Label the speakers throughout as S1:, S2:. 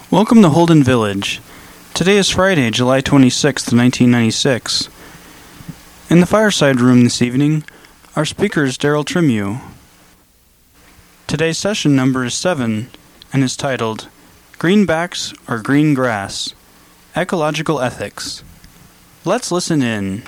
S1: Welcome to Holden Village. Today is Friday, July 26th, 1996. In the fireside room this evening, our speaker is Daryl Trimieux. Today's session number is 7 and is titled, Greenbacks or Green Grass? Ecological Ethics. Let's listen in.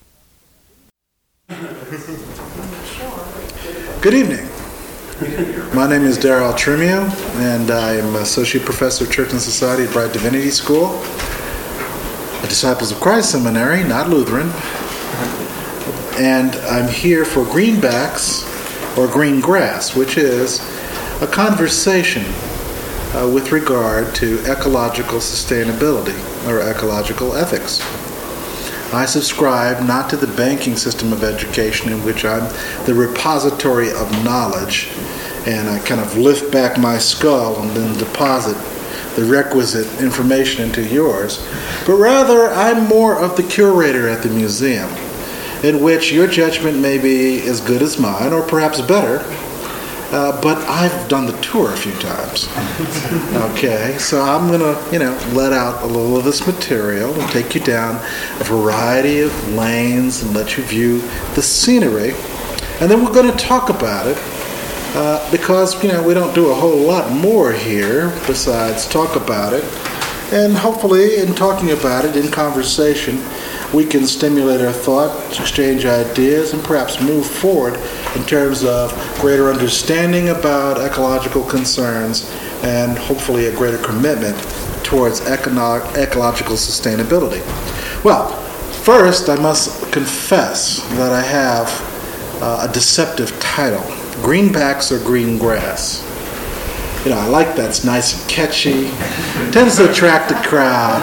S2: Good evening. My name is Daryl Trimieux, and I am Associate Professor of Church and Society at Brite Divinity School, a Disciples of Christ Seminary, not Lutheran, and I'm here for Greenbacks or Green Grass, which is a conversation with regard to ecological sustainability or ecological ethics. I subscribe not to the banking system of education in which I'm the repository of knowledge and I kind of lift back my skull and then deposit the requisite information into yours, but rather I'm more of the curator at the museum, in which your judgment may be as good as mine or perhaps better, but I've done the tour a few times. Okay, so I'm going to, let out a little of this material and take you down a variety of lanes and let you view the scenery. And then we're going to talk about it because, we don't do a whole lot more here besides talk about it. And hopefully in talking about it in conversation, we can stimulate our thought, exchange ideas, and perhaps move forward in terms of greater understanding about ecological concerns and hopefully a greater commitment towards ecological sustainability. Well, first I must confess that I have a deceptive title, Greenbacks or Green Grass. I like that. It's nice and catchy. Tends to attract a crowd.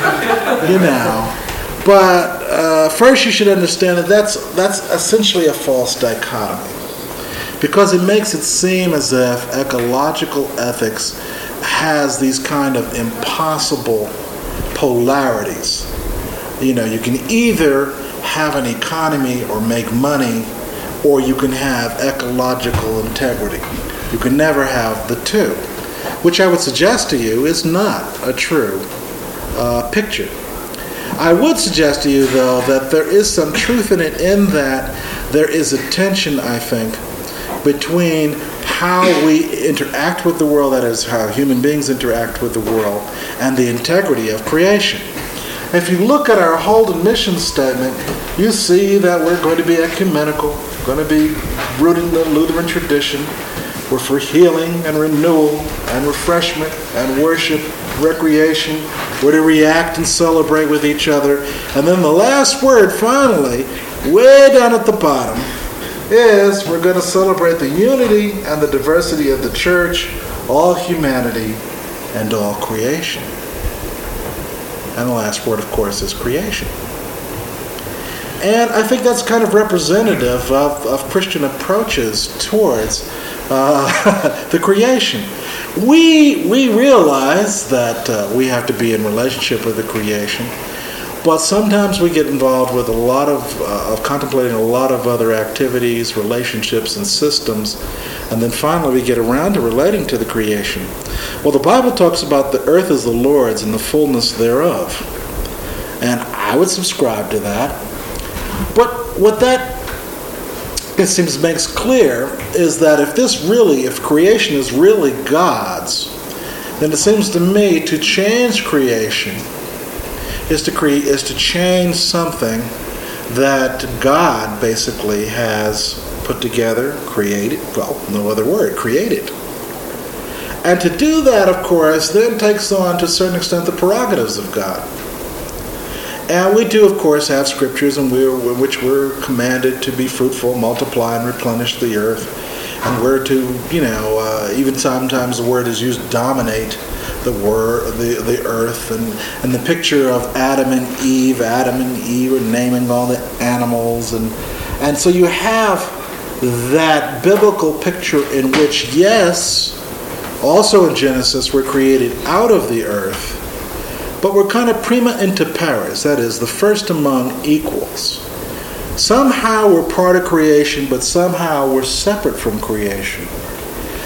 S2: But first you should understand that that's essentially a false dichotomy, because it makes it seem as if ecological ethics has these kind of impossible polarities. You can either have an economy or make money, or you can have ecological integrity. You can never have the two, which I would suggest to you is not a true picture. I would suggest to you, though, that there is some truth in it, in that there is a tension, I think, between how we interact with the world, that is, how human beings interact with the world, and the integrity of creation. If you look at our Holden mission statement, you see that we're going to be ecumenical, going to be rooted in the Lutheran tradition. We're for healing and renewal and refreshment and worship, recreation. We're to react and celebrate with each other. And then the last word, finally, way down at the bottom, is we're going to celebrate the unity and the diversity of the church, all humanity, and all creation. And the last word, of course, is creation. And I think that's kind of representative of Christian approaches towards the creation. We realize that we have to be in relationship with the creation, but sometimes we get involved with a lot of contemplating a lot of other activities, relationships, and systems, and then finally we get around to relating to the creation. Well, the Bible talks about the earth is the Lord's and the fullness thereof, and I would subscribe to that. But what that it seems makes clear is that if creation is really God's, then it seems to me to change creation is to change something that God basically has put together, created, no other word, created. And to do that, of course, then takes on to a certain extent the prerogatives of God. And we do, of course, have scriptures in which we're commanded to be fruitful, multiply, and replenish the earth. And we're to, even sometimes the word is used, dominate the earth. And the picture of Adam and Eve are naming all the animals. And so you have that biblical picture in which, yes, also in Genesis, we're created out of the earth, but we're kind of prima inter pares, that is, the first among equals. Somehow we're part of creation, but somehow we're separate from creation.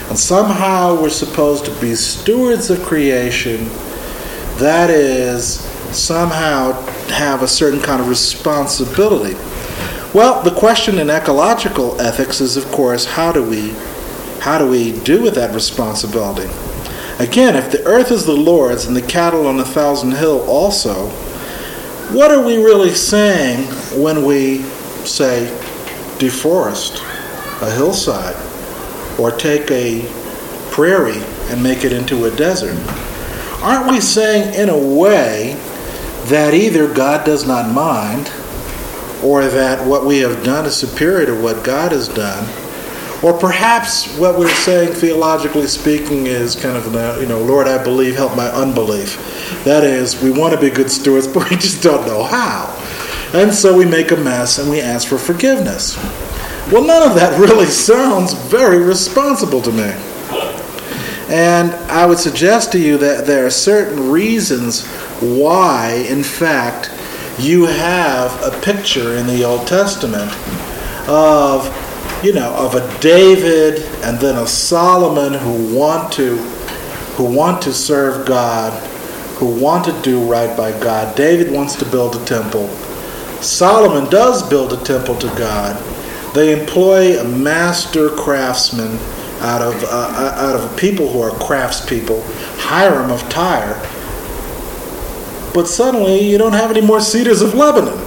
S2: And somehow we're supposed to be stewards of creation, that is, somehow have a certain kind of responsibility. Well, the question in ecological ethics is, of course, how do we do with that responsibility? Again, if the earth is the Lord's and the cattle on 1,000 hill also, what are we really saying when we say deforest a hillside or take a prairie and make it into a desert? Aren't we saying in a way that either God does not mind, or that what we have done is superior to what God has done, or perhaps what we're saying, theologically speaking, is kind of, Lord, I believe, help my unbelief. That is, we want to be good stewards, but we just don't know how. And so we make a mess and we ask for forgiveness. Well, none of that really sounds very responsible to me. And I would suggest to you that there are certain reasons why, in fact, you have a picture in the Old Testament of a David and then a Solomon who want to serve God, who want to do right by God. David wants to build a temple. Solomon does build a temple to God. They employ a master craftsman out of people who are craftspeople, Hiram of Tyre. But suddenly you don't have any more cedars of Lebanon.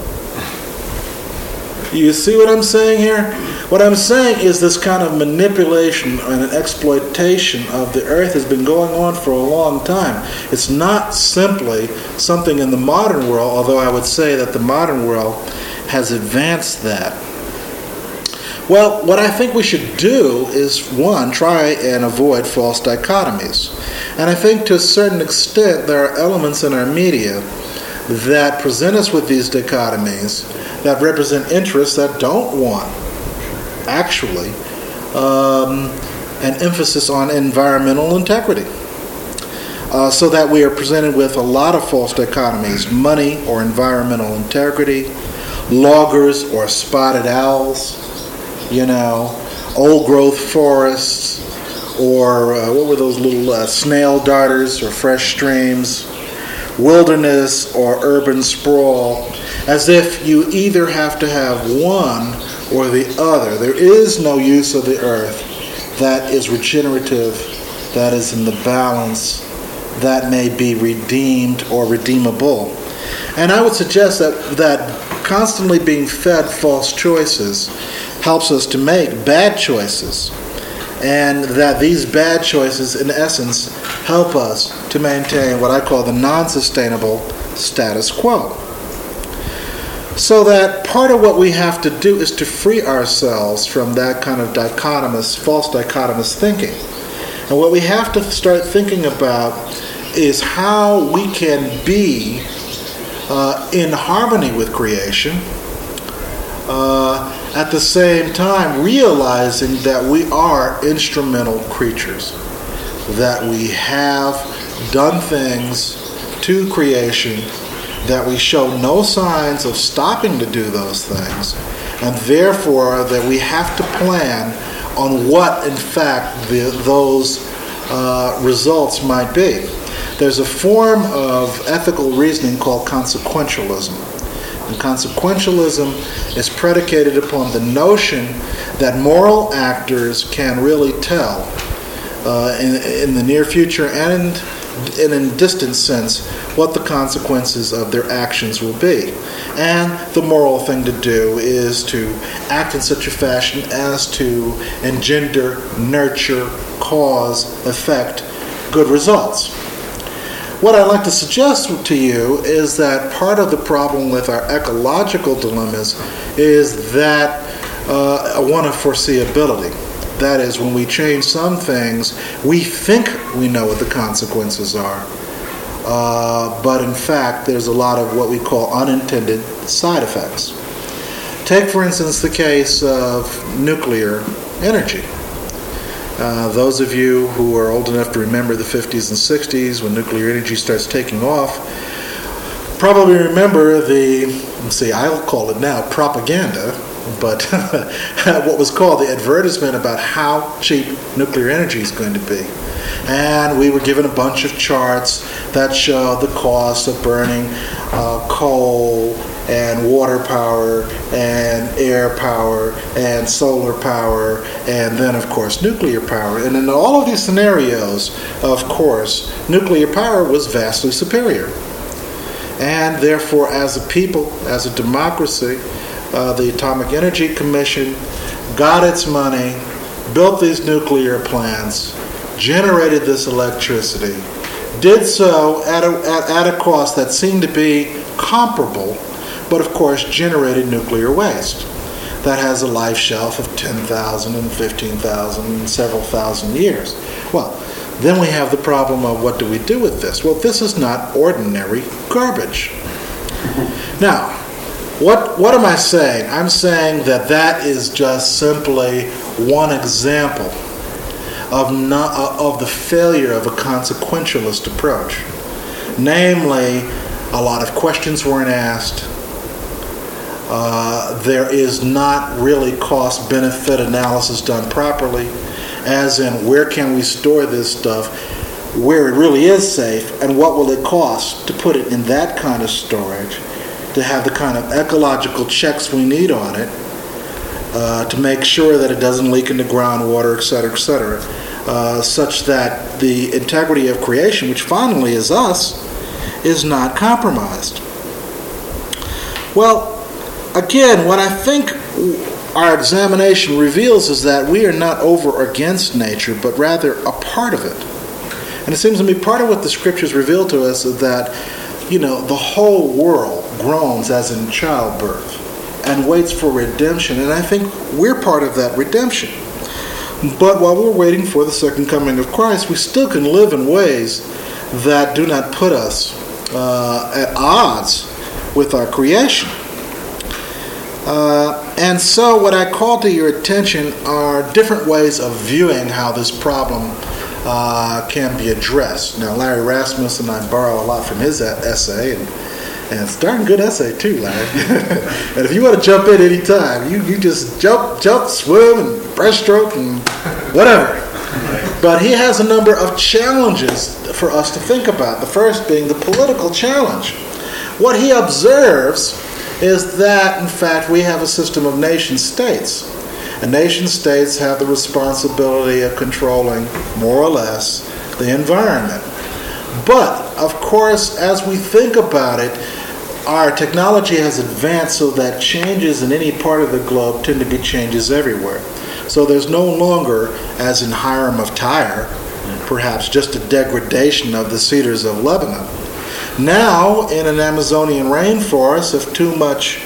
S2: You see what I'm saying here? What I'm saying is this kind of manipulation and an exploitation of the earth has been going on for a long time. It's not simply something in the modern world, although I would say that the modern world has advanced that. Well, what I think we should do is, one, try and avoid false dichotomies. And I think to a certain extent there are elements in our media that present us with these dichotomies that represent interests that don't want, actually, an emphasis on environmental integrity. So that we are presented with a lot of false dichotomies: money or environmental integrity, loggers or spotted owls, old-growth forests, or what were those little snail darters or fresh streams, wilderness or urban sprawl, as if you either have to have one or the other. There is no use of the earth that is regenerative, that is in the balance, that may be redeemed or redeemable. And I would suggest that constantly being fed false choices helps us to make bad choices, and that these bad choices, in essence, help us to maintain what I call the non-sustainable status quo. So that part of what we have to do is to free ourselves from that kind of false dichotomous thinking. And what we have to start thinking about is how we can be in harmony with creation, at the same time realizing that we are instrumental creatures, that we have done things to creation, that we show no signs of stopping to do those things, and therefore that we have to plan on what, in fact, those results might be. There's a form of ethical reasoning called consequentialism. And consequentialism is predicated upon the notion that moral actors can really tell in the near future and in a distant sense what the consequences of their actions will be. And the moral thing to do is to act in such a fashion as to engender, nurture, cause, effect good results. What I'd like to suggest to you is that part of the problem with our ecological dilemmas is that one of foreseeability. That is, when we change some things, we think we know what the consequences are. But in fact, there's a lot of what we call unintended side effects. Take, for instance, the case of nuclear energy. Those of you who are old enough to remember the 50s and 60s when nuclear energy starts taking off probably remember I'll call it now propaganda, but what was called the advertisement about how cheap nuclear energy is going to be. And we were given a bunch of charts that showed the cost of burning coal and water power and air power and solar power and then, of course, nuclear power. And in all of these scenarios, of course, nuclear power was vastly superior. And therefore, as a people, as a democracy, the Atomic Energy Commission got its money, built these nuclear plants, generated this electricity, did so at a cost that seemed to be comparable, but of course generated nuclear waste that has a life shelf of 10,000 and 15,000 and several thousand years. Well, then we have the problem of what do we do with this? Well, this is not ordinary garbage. Now, what am I saying? I'm saying that is just simply one example of the failure of a consequentialist approach. Namely, a lot of questions weren't asked. There is not really cost-benefit analysis done properly, as in where can we store this stuff, where it really is safe, and what will it cost to put it in that kind of storage, to have the kind of ecological checks we need on it, to make sure that it doesn't leak into groundwater, et cetera, such that the integrity of creation, which finally is us, is not compromised. Well, again, what I think our examination reveals is that we are not over or against nature, but rather a part of it. And it seems to me part of what the scriptures reveal to us is that, the whole world groans as in childbirth and waits for redemption. And I think we're part of that redemption. But while we're waiting for the second coming of Christ, we still can live in ways that do not put us at odds with our creation. And so what I call to your attention are different ways of viewing how this problem can be addressed. Now, Larry Rasmussen and I borrow a lot from his essay, and it's a darn good essay too, Larry. And if you want to jump in any time, you just jump, swim, and breaststroke, and whatever. But he has a number of challenges for us to think about. The first being the political challenge. What he observes is that, in fact, we have a system of nation-states. And nation-states have the responsibility of controlling, more or less, the environment. But, of course, as we think about it, our technology has advanced so that changes in any part of the globe tend to be changes everywhere. So there's no longer, as in Hiram of Tyre, perhaps just a degradation of the cedars of Lebanon. Now, in an Amazonian rainforest, if too much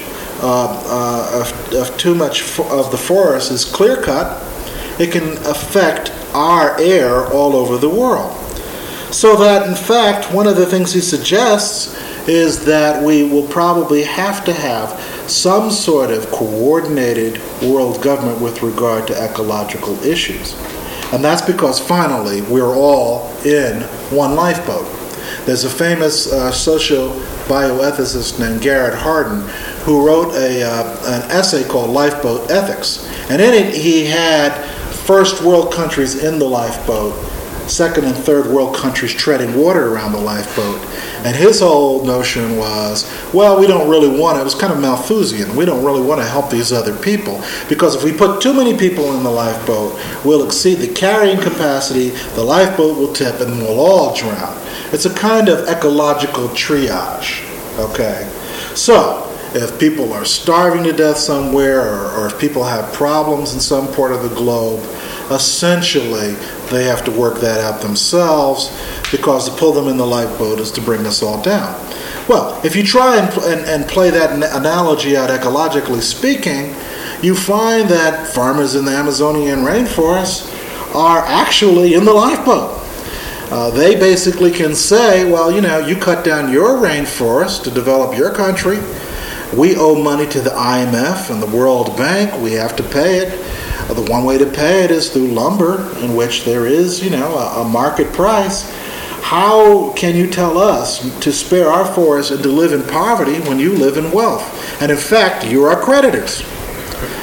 S2: of the forest is clear-cut, it can affect our air all over the world. So that, in fact, one of the things he suggests is that we will probably have to have some sort of coordinated world government with regard to ecological issues. And that's because, finally, we're all in one lifeboat. There's a famous socio-bioethicist named Garrett Hardin who wrote an essay called Lifeboat Ethics. And in it, he had first world countries in the lifeboat, second and third world countries treading water around the lifeboat. And his whole notion was, well, we don't really want to, it was kind of Malthusian, we don't really want to help these other people, because if we put too many people in the lifeboat, we'll exceed the carrying capacity, the lifeboat will tip, and we'll all drown. It's a kind of ecological triage, okay? So, if people are starving to death somewhere, or if people have problems in some part of the globe, essentially they have to work that out themselves, because to pull them in the lifeboat is to bring us all down. Well, if you try and play that analogy out ecologically speaking, you find that farmers in the Amazonian rainforest are actually in the lifeboat. They basically can say, well, you cut down your rainforest to develop your country. We owe money to the IMF and the World Bank. We have to pay it. The one way to pay it is through lumber, in which there is, a market price. How can you tell us to spare our forests and to live in poverty when you live in wealth? And in fact, you are creditors.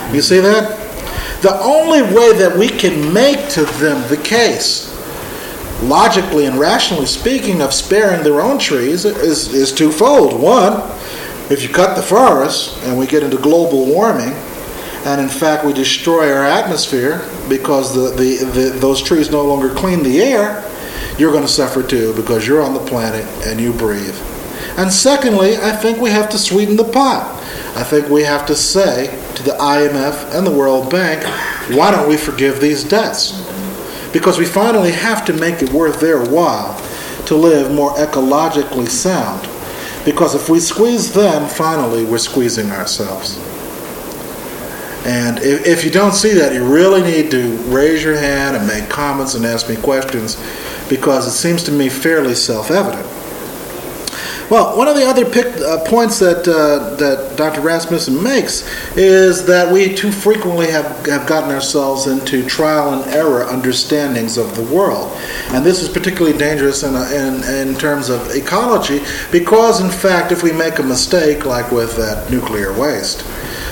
S2: You see that? The only way that we can make to them the case, logically and rationally speaking, of sparing their own trees is twofold. One, if you cut the forest and we get into global warming, and in fact we destroy our atmosphere because those trees no longer clean the air, you're going to suffer too because you're on the planet and you breathe. And secondly, I think we have to sweeten the pot. I think we have to say to the IMF and the World Bank, why don't we forgive these debts? Because we finally have to make it worth their while to live more ecologically sound. Because if we squeeze them, finally we're squeezing ourselves. And if you don't see that, you really need to raise your hand and make comments and ask me questions, because it seems to me fairly self-evident. Well, one of the other points that Dr. Rasmussen makes is that we too frequently have gotten ourselves into trial and error understandings of the world. And this is particularly dangerous in terms of ecology, because, in fact, if we make a mistake, like with that nuclear waste,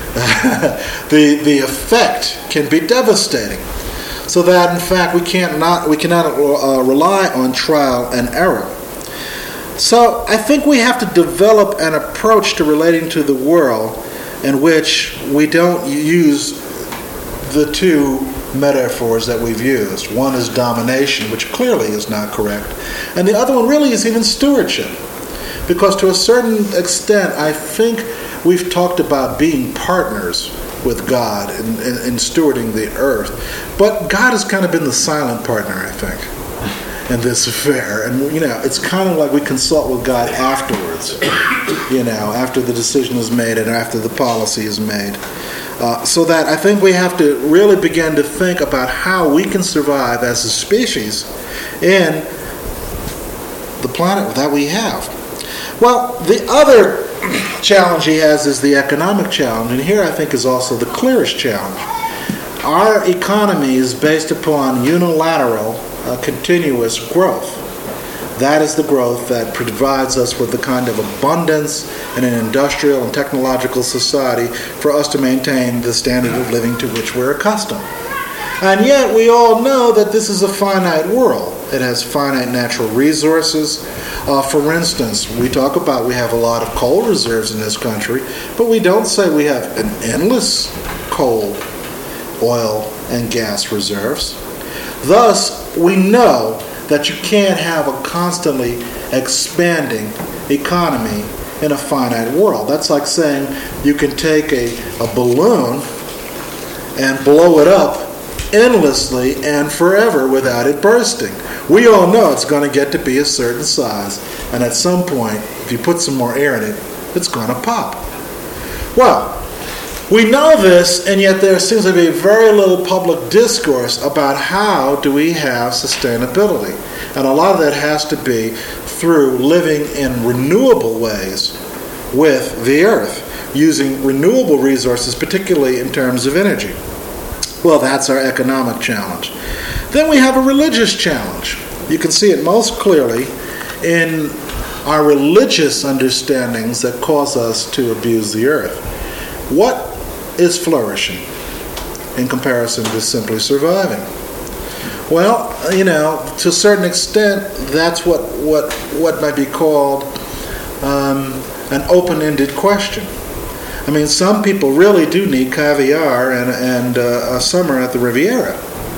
S2: the effect can be devastating. So that, in fact, we cannot rely on trial and error. So I think we have to develop an approach to relating to the world in which we don't use the two metaphors that we've used. One is domination, which clearly is not correct, and the other one really is even stewardship. Because to a certain extent, I think we've talked about being partners with God in stewarding the earth. But God has kind of been the silent partner, I think, in this affair. And, it's kind of like we consult with God afterwards, after the decision is made and after the policy is made. So that I think we have to really begin to think about how we can survive as a species in the planet that we have. Well, the other challenge he has is the economic challenge, and here I think is also the clearest challenge. Our economy is based upon unilateral, continuous growth. That is the growth that provides us with the kind of abundance in an industrial and technological society for us to maintain the standard of living to which we're accustomed. And yet we all know that this is a finite world. It has finite natural resources. For instance, we have a lot of coal reserves in this country, but we don't say we have an endless coal, oil, and gas reserves. Thus, we know that you can't have a constantly expanding economy in a finite world. That's like saying you can take a balloon and blow it up endlessly and forever without it bursting. We all know it's going to get to be a certain size, and at some point, if you put some more air in it, it's going to pop. Well, we know this, and yet there seems to be very little public discourse about how do we have sustainability. And a lot of that has to be through living in renewable ways with the earth, using renewable resources, particularly in terms of energy. Well, that's our economic challenge. Then we have a religious challenge. You can see it most clearly in our religious understandings that cause us to abuse the earth. What is flourishing in comparison to simply surviving? Well, to a certain extent, that's what might be called an open-ended question. I mean, some people really do need caviar and a summer at the Riviera.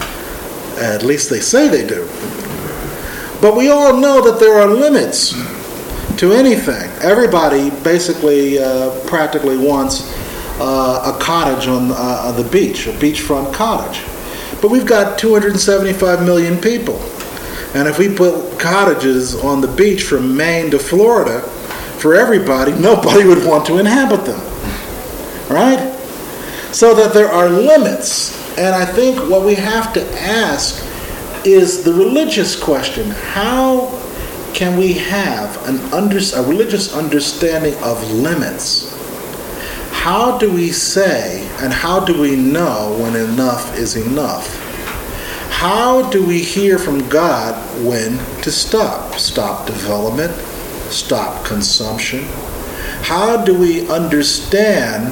S2: At least they say they do. But we all know that there are limits to anything. Everybody basically practically wants a cottage on the beach, a beachfront cottage. But we've got 275 million people. And if we put cottages on the beach from Maine to Florida for everybody, nobody would want to inhabit them. Right? So that there are limits. And I think what we have to ask is the religious question. How can we have a religious understanding of limits? How do we say and how do we know when enough is enough? How do we hear from God when to stop? Stop development? Stop consumption? How do we understand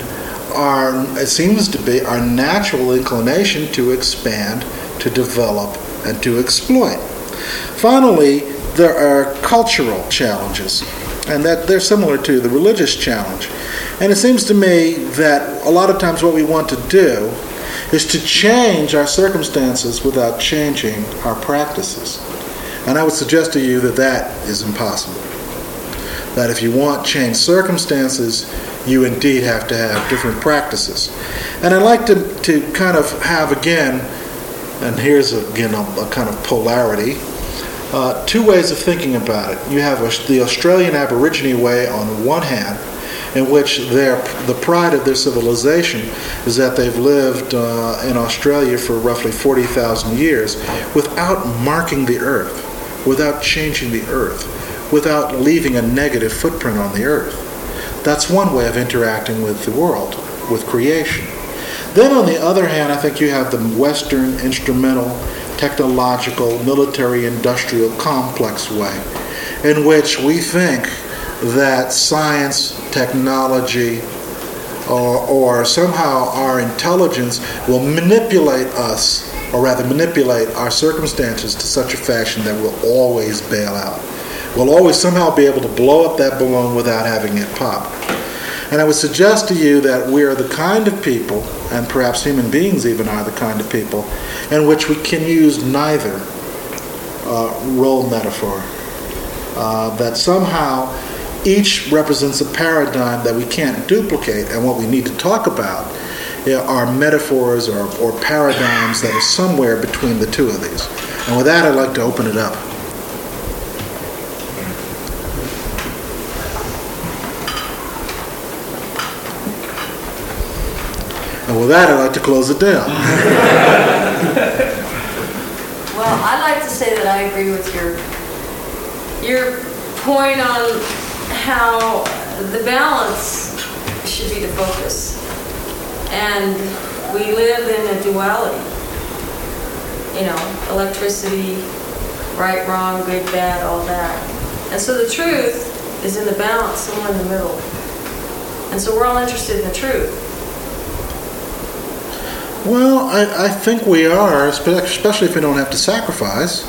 S2: it seems to be our natural inclination to expand, to develop, and to exploit. Finally, there are cultural challenges, and that they're similar to the religious challenge. And it seems to me that a lot of times what we want to do is to change our circumstances without changing our practices. And I would suggest to you that that is impossible. That if you want changed circumstances, you indeed have to have different practices. And I'd like to kind of have again, and here's again a kind of polarity, two ways of thinking about it. You have the Australian Aborigine way on one hand, in which the pride of their civilization is that they've lived in Australia for roughly 40,000 years without marking the earth, without changing the earth, without leaving a negative footprint on the earth. That's one way of interacting with the world, with creation. Then on the other hand, I think you have the Western instrumental, technological, military-industrial complex way, in which we think that science, technology, or somehow our intelligence will manipulate us, or rather manipulate our circumstances to such a fashion that we'll always bail out. We'll always somehow be able to blow up that balloon without having it pop. And I would suggest to you that we are the kind of people, and perhaps human beings even are the kind of people, in which we can use neither role metaphor. That somehow each represents a paradigm that we can't duplicate, and what we need to talk about are metaphors or paradigms that are somewhere between the two of these. And with that, I'd like to open it up. And with that, I'd like to close it down.
S3: Well, I'd like to say that I agree with your point on how the balance should be the focus. And we live in a duality. Electricity, right, wrong, good, bad, all that. And so the truth is in the balance, somewhere in the middle. And so we're all interested in the truth.
S2: Well, I think we are, especially if we don't have to sacrifice.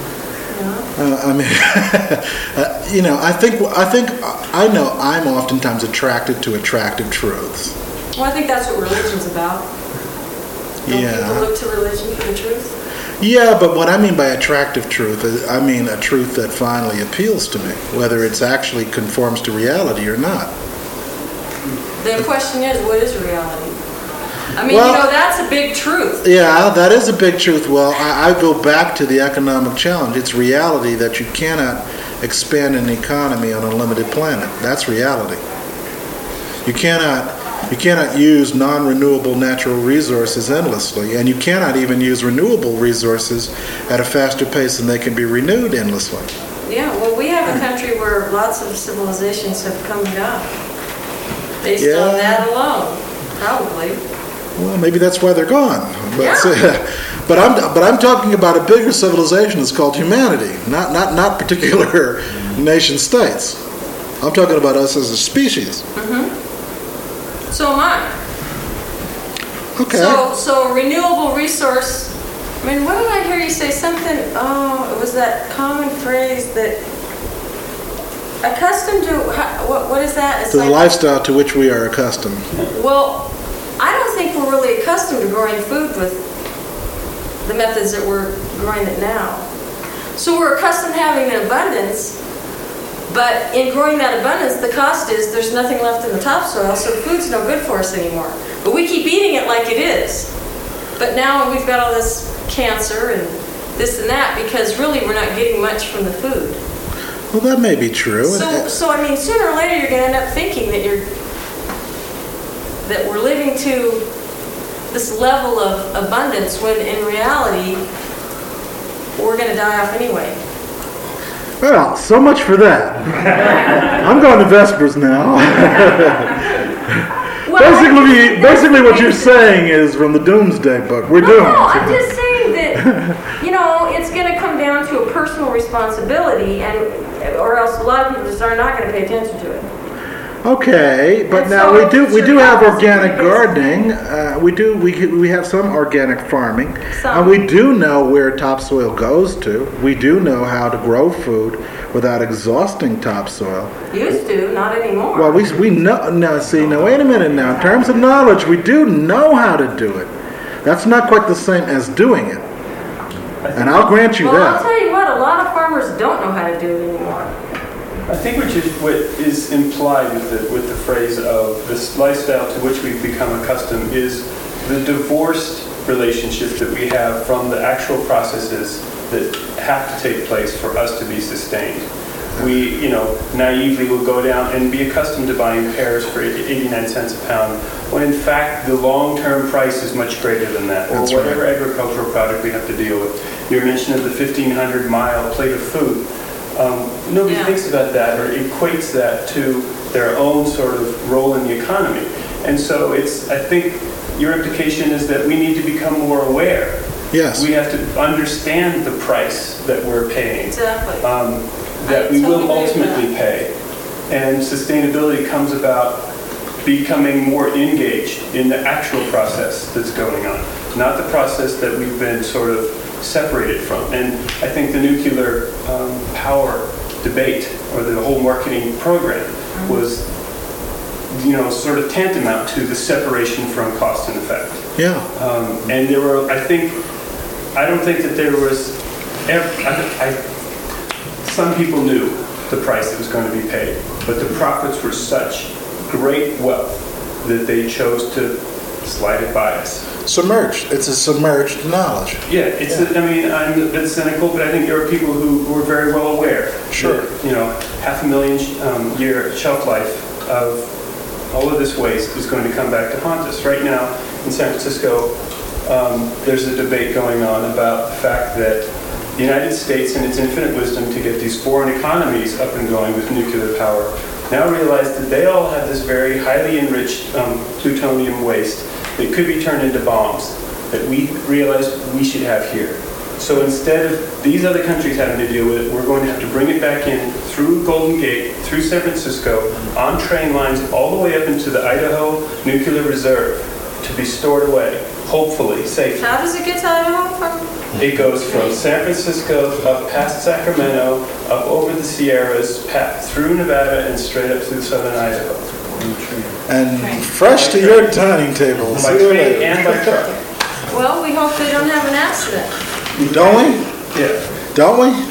S2: I know I'm oftentimes attracted to attractive truths.
S3: Well, I think that's what religion's about. Don't people look to religion for the truth?
S2: Yeah, but what I mean by attractive truth is, I mean a truth that finally appeals to me, whether it's actually conforms to reality or not.
S3: The question is, what is reality? That's a big truth.
S2: Yeah, that is a big truth. Well, I go back to the economic challenge. It's reality that you cannot expand an economy on a limited planet. That's reality. You cannot use non-renewable natural resources endlessly, and you cannot even use renewable resources at a faster pace than they can be renewed endlessly.
S3: Yeah, well, we have a country where lots of civilizations have come and gone based on that alone, probably.
S2: Well, maybe that's why they're gone. But,
S3: yeah.
S2: but I'm talking about a bigger civilization that's called humanity, not particular nation states. I'm talking about us as a species.
S3: Mm-hmm. So am I.
S2: Okay.
S3: So renewable resource. What did I hear you say? Something. Oh, it was that common phrase that accustomed to. What is that? It's
S2: to the lifestyle to which we are accustomed.
S3: Well, I don't think we're really accustomed to growing food with the methods that we're growing it now. So we're accustomed to having an abundance, but in growing that abundance, the cost is there's nothing left in the topsoil, so food's no good for us anymore. But we keep eating it like it is. But now we've got all this cancer and this and that because really we're not getting much from the food.
S2: Well, that may be true.
S3: So sooner or later you're going to end up thinking that we're living to this level of abundance when in reality we're going to die off anyway.
S2: Well, so much for that. I'm going to Vespers now. Basically what you're saying is from the Doomsday Book. We're doomed.
S3: No, I'm just saying that, it's going to come down to a personal responsibility, or else a lot of people just are not going to pay attention to it.
S2: Okay, but
S3: And
S2: now
S3: so
S2: we do have
S3: survival is
S2: organic
S3: pretty
S2: gardening. We have some organic farming,
S3: Some.
S2: and we do know where topsoil goes to. We do know how to grow food without exhausting topsoil.
S3: Used to, not anymore.
S2: Well, we know now. See, now wait a minute. Now, in terms of knowledge, we do know how to do it. That's not quite the same as doing it, and I'll grant you
S3: well, I'll
S2: that.
S3: tell you what, a lot of farmers don't know how to do it anymore.
S4: I think what is implied with the phrase of this lifestyle to which we've become accustomed is the divorced relationship that we have from the actual processes that have to take place for us to be sustained. We, naively will go down and be accustomed to buying pears for 89 cents a pound, when in fact the long-term price is much greater than that, or
S2: That's
S4: whatever agricultural product we have to deal with. Your mention of the 1,500-mile plate of food. Nobody
S3: Yeah.
S4: thinks about that or equates that to their own sort of role in the economy. And so I think your implication is that we need to become more aware.
S2: Yes.
S4: We have to understand the price that we're paying,
S3: Exactly.
S4: that we will
S3: totally agree with
S4: ultimately pay. And sustainability comes about becoming more engaged in the actual process that's going on, not the process that we've been sort of separated from. And I think the nuclear power debate, or the whole marketing program, was, sort of tantamount to the separation from cost and effect.
S2: Yeah.
S4: And there were, I don't think that there was, some people knew the price that was going to be paid, but the profits were such great wealth that they chose to slide it by us.
S2: Submerged. It's a submerged knowledge.
S4: Yeah, I'm a bit cynical, but I think there are people who are very well aware.
S2: Sure.
S4: That, 500,000 year shelf life of all of this waste is going to come back to haunt us. Right now in San Francisco, there's a debate going on about the fact that the United States, in its infinite wisdom to get these foreign economies up and going with nuclear power, now realize that they all have this very highly enriched plutonium waste that could be turned into bombs that we realize we should have here. So instead of these other countries having to deal with it, we're going to have to bring it back in through Golden Gate, through San Francisco, on train lines all the way up into the Idaho Nuclear Reserve to be stored away, hopefully, safely.
S3: How does it get to Idaho from?
S4: It goes from San Francisco up past Sacramento, up over the Sierras, through Nevada, and straight up through southern Idaho.
S2: And fresh to your dining table.
S4: By train and by truck.
S3: Well, we hope they don't have an accident.
S2: Don't we?
S4: Yeah.
S2: Don't we?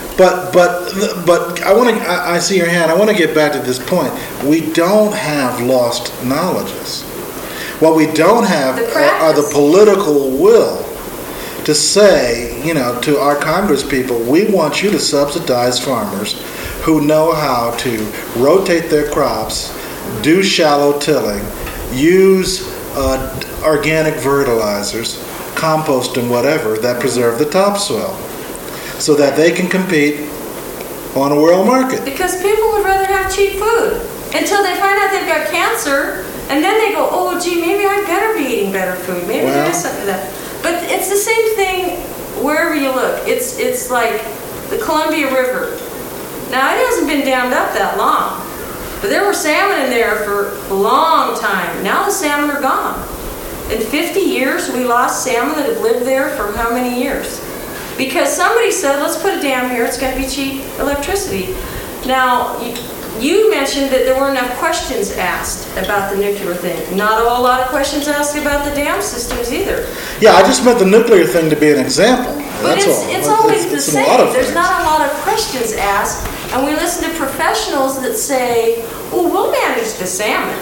S2: But I want to. I see your hand. I want to get back to this point. We don't have lost knowledges. What we don't have are the political will to say, to our Congress people, we want you to subsidize farmers who know how to rotate their crops, do shallow tilling, use organic fertilizers, composting, whatever, that preserve the topsoil, so that they can compete on a world market.
S3: Because people would rather have cheap food until they find out they've got cancer, and then they go, oh, gee, maybe I better be eating better food. Maybe there is something to that. But it's the same thing wherever you look. It's like the Columbia River. Now, it hasn't been dammed up that long, but there were salmon in there for a long time. Now the salmon are gone. In 50 years, we lost salmon that have lived there for how many years? Because somebody said, let's put a dam here, it's going to be cheap electricity. Now, you mentioned that there weren't enough questions asked about the nuclear thing. Not a whole lot of questions asked about the dam systems either.
S2: Yeah, I just meant the nuclear thing to be an example.
S3: But
S2: That's all.
S3: It's always the
S2: it's
S3: same. There's
S2: things.
S3: not a lot of questions asked, and we listen to professionals that say, "Oh, we'll manage the salmon."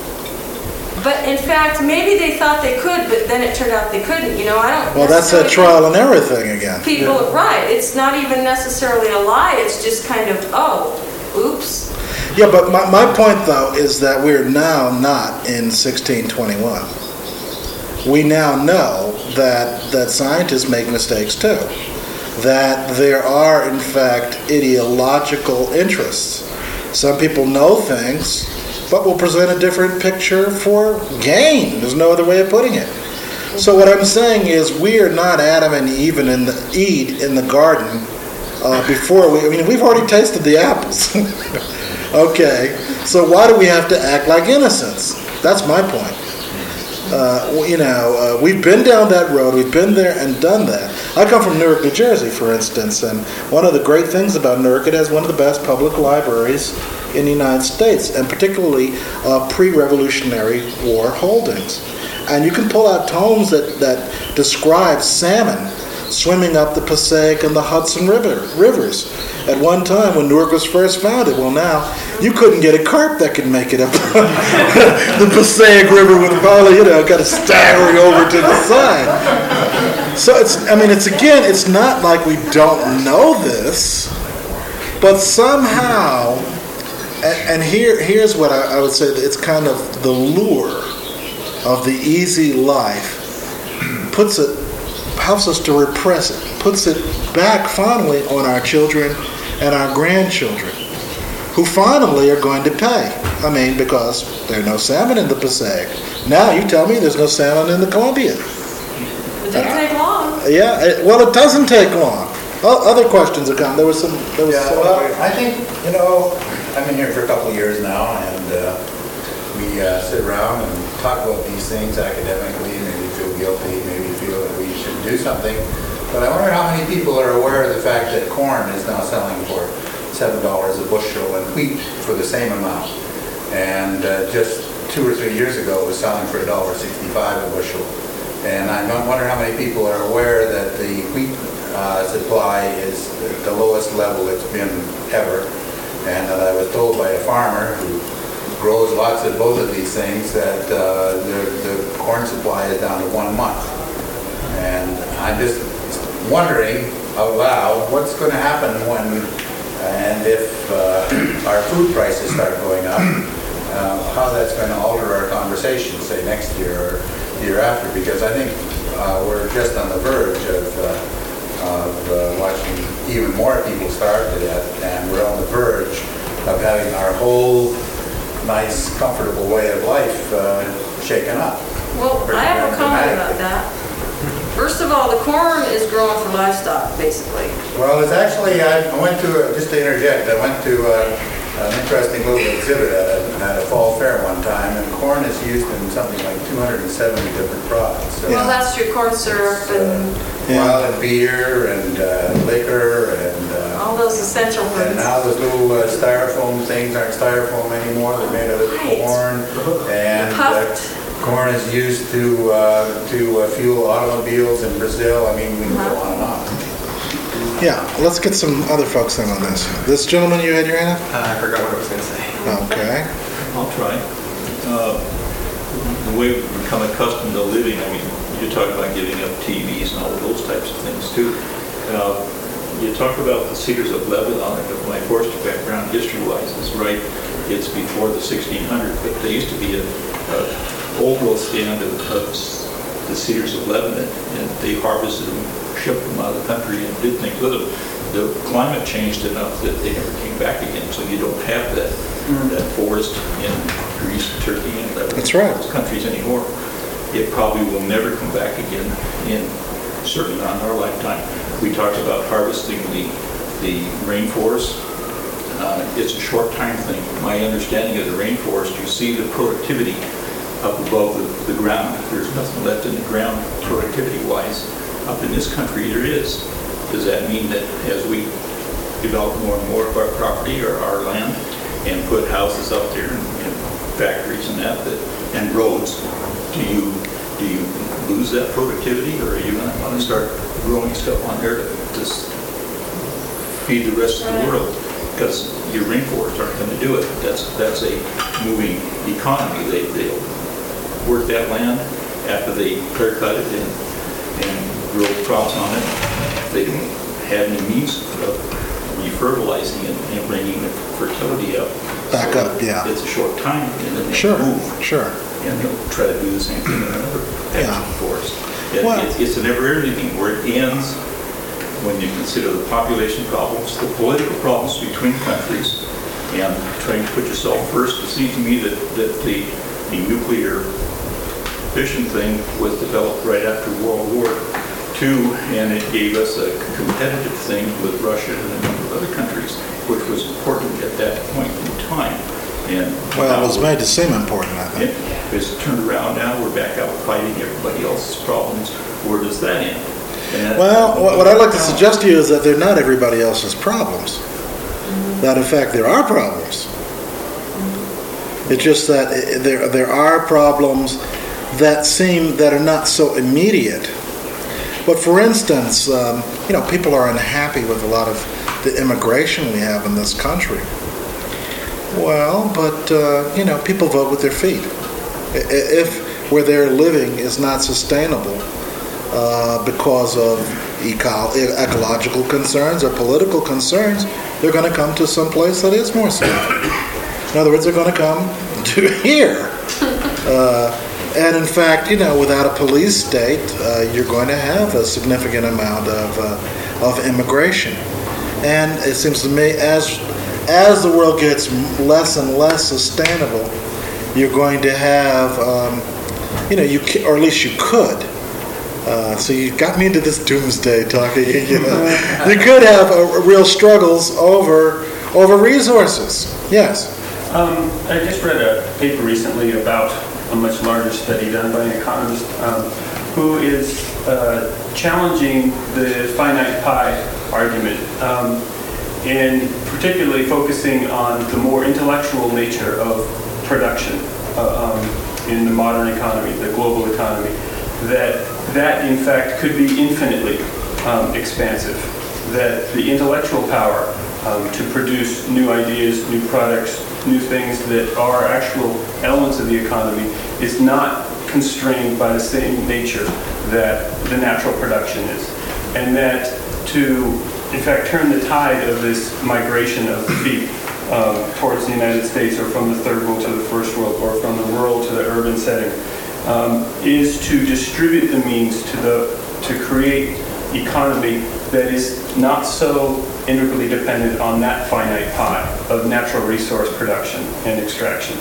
S3: But in fact, maybe they thought they could, but then it turned out they couldn't. I don't.
S2: Well, that's that trial and error thing again.
S3: People, right? It's not even necessarily a lie. It's just kind of, oops.
S2: Yeah, but my point, though, is that we're now not in 1621. We now know that scientists make mistakes, too. That there are, in fact, ideological interests. Some people know things, but will present a different picture for gain. There's no other way of putting it. So what I'm saying is we are not Adam and Eve in the garden before we've already tasted the apples. Okay, so why do we have to act like innocents? That's my point. We've been down that road. We've been there and done that. I come from Newark, New Jersey, for instance, and one of the great things about Newark, it has one of the best public libraries in the United States, and particularly pre-Revolutionary War holdings. And you can pull out tomes that describe salmon swimming up the Passaic and the Hudson rivers at one time when Newark was first founded. Well, now you couldn't get a carp that could make it up the Passaic River with probably kind of staggering over to the side. So it's not like we don't know this, but somehow, and here's what I would say, that it's kind of the lure of the easy life helps us to repress it, puts it back finally on our children and our grandchildren, who finally are going to pay. Because there are no salmon in the Passaic. Now you tell me there's no salmon in the Columbia.
S3: It didn't take long.
S2: Yeah, it doesn't take long. Other questions have come.
S5: I think, I've been here for a couple of years now, and we sit around and talk about these things academically, maybe feel guilty, maybe feel that we should do something. But I wonder how many people are aware of the fact that corn is now selling for $7 a bushel and wheat for the same amount. And just 2 or 3 years ago it was selling for $1.65 a bushel. And I wonder how many people are aware that the wheat supply is the lowest level it's been ever. And that I was told by a farmer who grows lots of both of these things that the corn supply is down to 1 month. And I'm just wondering out loud what's going to happen when and if our food prices start going up, how that's going to alter our conversation, say next year or the year after, because I think we're just on the verge of watching even more people starve to death, and we're on the verge of having our whole nice, comfortable way of life shaken up.
S3: Well, I have a comment about that. First of all, the corn is grown for livestock, basically.
S5: Well, it's actually, I went to, just to interject, I went to an interesting little exhibit at a fall fair one time, and corn is used in something like 270 different products. So
S3: well, that's your corn syrup and
S5: and beer and liquor and
S3: all those essential foods.
S5: And now those little styrofoam things aren't styrofoam anymore. They're made out of corn, and corn is used to fuel automobiles in Brazil. We can go on and on.
S2: Yeah, let's get some other folks in on this. This gentleman, you had your hand up?
S6: I forgot what I was going to say.
S2: Okay.
S7: I'll try. The way we've become accustomed to living, you talk about giving up TVs and all of those types of things too. You talk about the Cedars of Lebanon, and my forestry background history-wise is right. It's before the 1600s, but there used to be an old growth stand of the Cedars of Lebanon, and they harvested them, shipped them out of the country, and did things with them. The climate changed enough that they never came back again, so you don't have that forest in Greece, Turkey, and
S2: That's right.
S7: those countries anymore. It probably will never come back again, certainly not in our lifetime. We talked about harvesting the rainforest. It's a short time thing. My understanding of the rainforest, you see the productivity up above the ground. There's nothing left in the ground productivity-wise. Up in this country, there is. Does that mean that as we develop more and more of our property or our land and put houses up there and factories and and roads, do you lose that productivity, or are you going to want to start growing stuff on there to feed the rest of the world? Because your rainforests aren't going to do it. That's a moving economy. They'll work that land after they clear cut it and grow crops on it. They don't have any means of refertilizing it and bringing the fertility up.
S2: Back up, yeah.
S7: It's a short time, and then they
S2: Sure,
S7: move.
S2: sure.
S7: And they'll try to do the same thing in another
S2: Yeah.
S7: forest.
S2: Well-
S7: It's a never-ending thing where it ends when you consider the population problems, the political problems between countries, and trying to put yourself first. It seems to me that the nuclear fission thing was developed right after World War II, and it gave us a competitive thing with Russia and a number of other countries, which was important at that point in time. And
S2: Well, it was made to seem important, I think.
S7: it's turned around now. We're back out fighting everybody else's problems. Where does that end? And
S2: Well, what I'd like to suggest to you is that they're not everybody else's problems. That, in fact, there are problems. It's just that there are problems that are not so immediate. But for instance, people are unhappy with a lot of the immigration we have in this country. Well, but people vote with their feet. If where they're living is not sustainable because of ecological concerns or political concerns, they're going to come to some place that is more suitable. In other words, they're going to come to here. And in fact, without a police state, you're going to have a significant amount of immigration. And it seems to me, as the world gets less and less sustainable, you're going to have, or at least you could. So you got me into this doomsday talking. You could have real struggles over resources. Yes.
S4: I just read a paper recently about a much larger study done by an economist who is challenging the finite pie argument, and particularly focusing on the more intellectual nature of production in the modern economy, the global economy, that in fact could be infinitely expansive, that the intellectual power to produce new ideas, new products, new things that are actual elements of the economy is not constrained by the same nature that the natural production is. And that to, in fact, turn the tide of this migration of people towards the United States, or from the third world to the first world, or from the rural to the urban setting, is to distribute the means to create economy that is not so integrally dependent on that finite pie of natural resource production and extraction.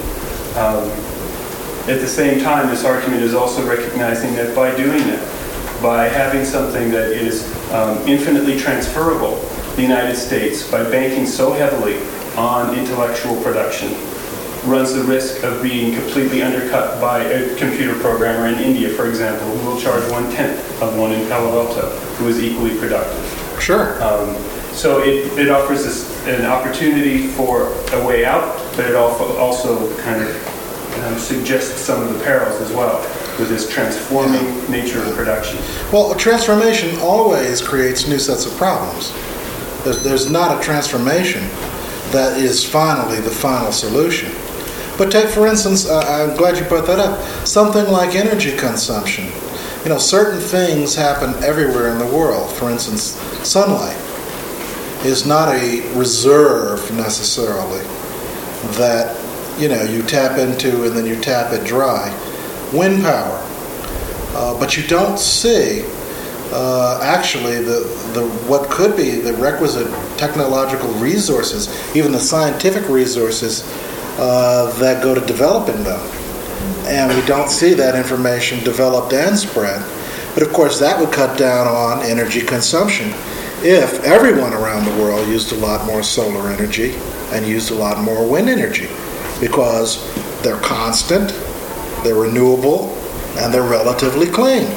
S4: At the same time, this argument is also recognizing that by doing that, by having something that is infinitely transferable, the United States, by banking so heavily on intellectual production, runs the risk of being completely undercut by a computer programmer in India, for example, who will charge 1/10 of one in Palo Alto, who is equally productive.
S2: Sure.
S4: So it offers us an opportunity for a way out, but it also kind of suggests some of the perils as well with this transforming nature of production.
S2: Well, a transformation always creates new sets of problems. There's not a transformation that is finally the final solution. But take, for instance, I'm glad you brought that up, something like energy consumption. Certain things happen everywhere in the world. For instance, sunlight is not a reserve necessarily that you tap into and then you tap it dry. Wind power, but you don't see actually the what could be the requisite technological resources, even the scientific resources that go to developing them. And we don't see that information developed and spread. But of course, that would cut down on energy consumption if everyone around the world used a lot more solar energy and used a lot more wind energy, because they're constant, they're renewable, and they're relatively clean.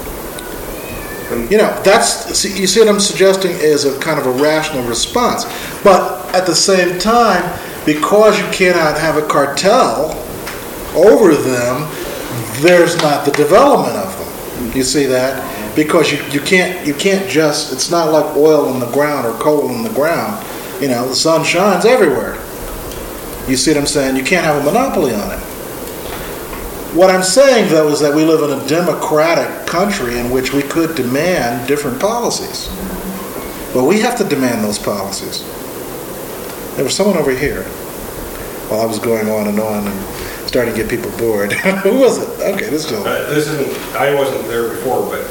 S2: You see what I'm suggesting is a kind of a rational response. But at the same time, because you cannot have a cartel over them, there's not the development of them. You see that? Because you can't just, it's not like oil in the ground or coal in the ground. The sun shines everywhere. You see what I'm saying? You can't have a monopoly on it. What I'm saying, though, is that we live in a democratic country in which we could demand different policies. But we have to demand those policies. There was someone over here while I was going on and starting to get people bored. Who was it? Okay, this gentleman.
S6: I wasn't there before, but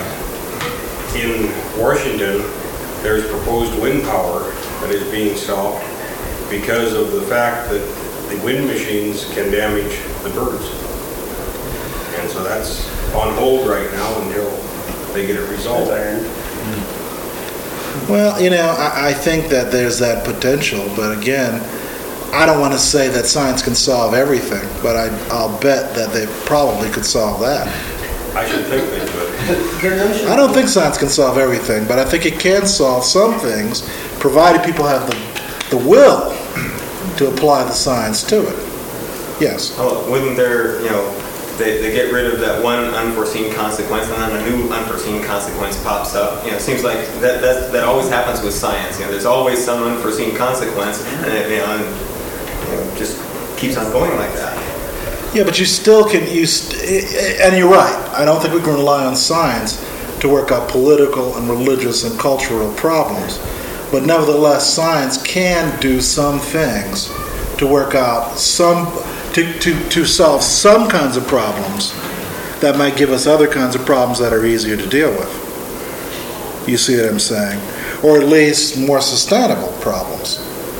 S6: in Washington, there's proposed wind power that is being stopped because of the fact that the wind machines can damage the birds. And so that's on hold right now until they get it resolved.
S2: Well, I think that there's that potential, but again, I don't want to say that science can solve everything, but I'll bet that they probably could solve that.
S6: I should think they could.
S2: I don't think science can solve everything, but I think it can solve some things, provided people have the will to apply the science to it. Yes.
S8: Oh, wouldn't there, they get rid of that one unforeseen consequence, and then a new unforeseen consequence pops up. It seems like that always happens with science. There's always some unforeseen consequence, and it just keeps on going like that.
S2: Yeah, but you still can and you're right. I don't think we can rely on science to work out political and religious and cultural problems. But nevertheless, science can do some things to work out to solve some kinds of problems that might give us other kinds of problems that are easier to deal with. You see what I'm saying? Or at least more sustainable problems.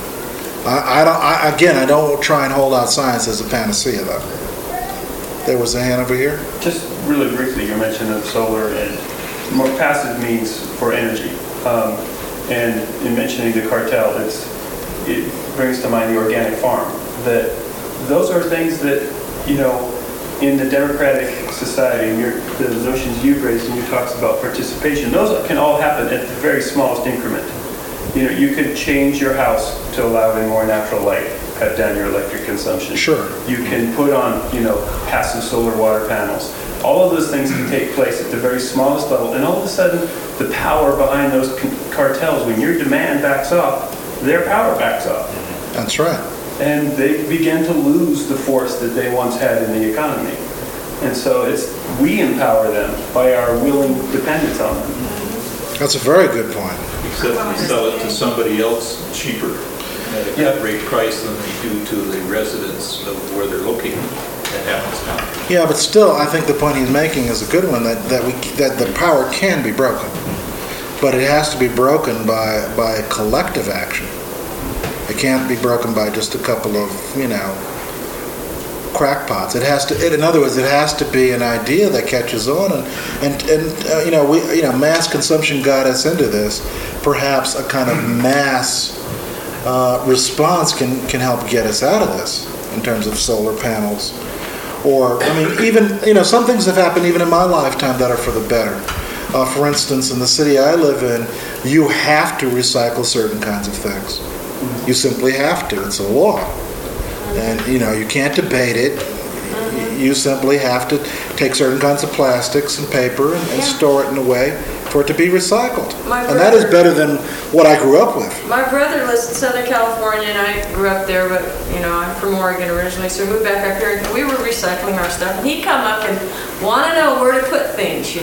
S2: I don't try and hold out science as a panacea, though. There was a hand over here.
S4: Just really briefly, you mentioned of solar and more passive means for energy. And in mentioning the cartel, it brings to mind the organic farm. That those are things that, in the democratic society, the notions you've raised and you talks about participation, those can all happen at the very smallest increment. You could change your house to allow in more natural light, cut down your electric consumption.
S2: Sure.
S4: You can put on, passive solar water panels. All of those things can take place at the very smallest level, and all of a sudden, the power behind those cartels, when your demand backs up, their power backs up.
S2: That's right.
S4: And they begin to lose the force that they once had in the economy. And so we empower them by our willing dependence on them.
S2: That's a very good point.
S7: Except we sell it to somebody else cheaper at a great price than they do to the residents of where they're located. That happens now.
S2: Yeah, but still, I think the point he's making is a good one, that the power can be broken. But it has to be broken by collective action. It can't be broken by just a couple of, crackpots. It has to. In other words, it has to be an idea that catches on, and mass consumption got us into this. Perhaps a kind of mass response can help get us out of this in terms of solar panels, or even some things have happened even in my lifetime that are for the better. For instance, in the city I live in, you have to recycle certain kinds of things. You simply have to. It's a law. And, you can't debate it. You simply have to take certain kinds of plastics and paper and store it in a way for it to be recycled. And that is better than what I grew up with.
S3: My brother lives in Southern California, and I grew up there, but, I'm from Oregon originally, so we moved back up here, and we were recycling our stuff, and he'd come up and want to know where to put things,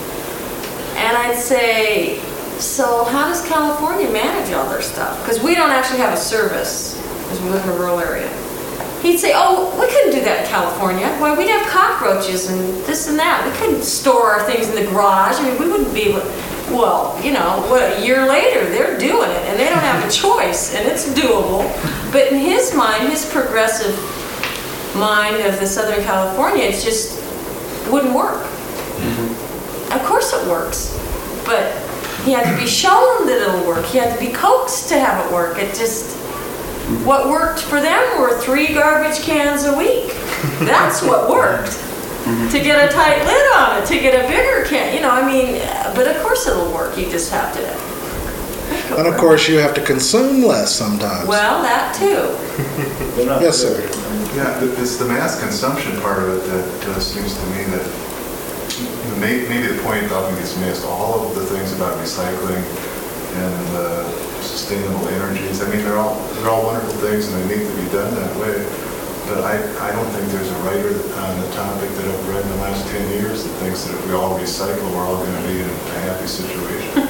S3: And I'd say, so how does California manage all their stuff? Because we don't actually have a service, because we live in a rural area. He'd say, oh, we couldn't do that in California. Why, we'd have cockroaches and this and that. We couldn't store our things in the garage. We wouldn't be able to. Well, a year later, they're doing it, and they don't have a choice, and it's doable. But in his mind, his progressive mind of the Southern California, it just wouldn't work. Mm-hmm. Of course it works, but he had to be shown that it'll work. He had to be coaxed to have it work. What worked for them were 3 garbage cans a week. That's what worked. To get a tight lid on it, to get a bigger can, but of course it'll work. You just have to.
S2: And of course you have to consume less sometimes.
S3: Well, that too.
S2: Yes, sir.
S9: Yeah, it's the mass consumption part of it that seems to me that maybe the point often gets missed. All of the things about recycling and sustainable energies, they're all wonderful things, and they need to be done that way. But I don't think there's a writer on the topic that I've read in the last 10 years that thinks that if we all recycle, we're all going to be in a happy situation.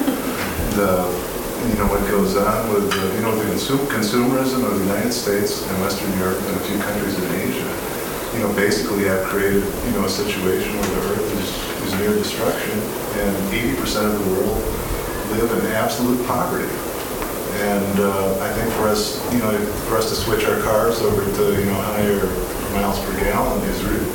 S9: What goes on with the consumerism of the United States and Western Europe and a few countries in Asia, basically have created, a situation where the earth is near destruction, and 80% of the world live in absolute poverty. And I think for us to switch our cars over to higher miles per gallon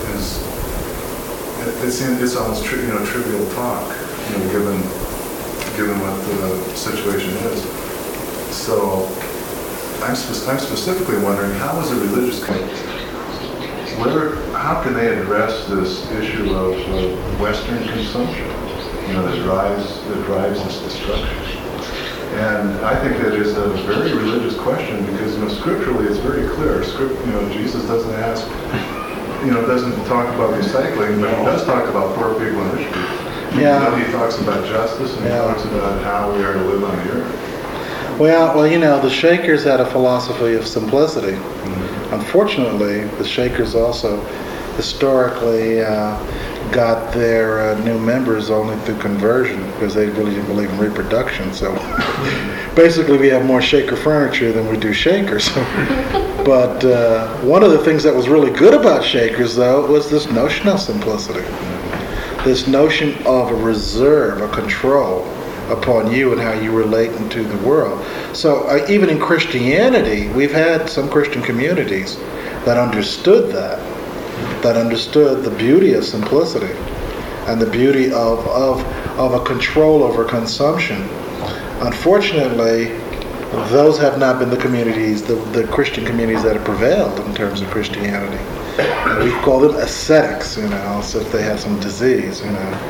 S9: it's almost trivial talk, given given what the situation is. So I'm specifically wondering, how is a religious community, how can they address this issue of Western consumption, that drives this destruction? And I think that is a very religious question because, scripturally it's very clear. Jesus doesn't ask, doesn't talk about recycling, but he does talk about poor people and rich people.
S2: Yeah.
S9: He talks about justice and he talks about how we are to live on the earth.
S2: Well, the Shakers had a philosophy of simplicity. Mm-hmm. Unfortunately, the Shakers also historically got their new members only through conversion because they really didn't believe in reproduction. So basically we have more Shaker furniture than we do Shakers. But one of the things that was really good about Shakers, though, was this notion of simplicity. This notion of a reserve, a control upon you and how you relate into the world. So even in Christianity, we've had some Christian communities that understood that understood the beauty of simplicity and the beauty of a control over consumption. Unfortunately, those have not been the communities, the Christian communities that have prevailed in terms of Christianity. And we call them ascetics, as if they have some disease,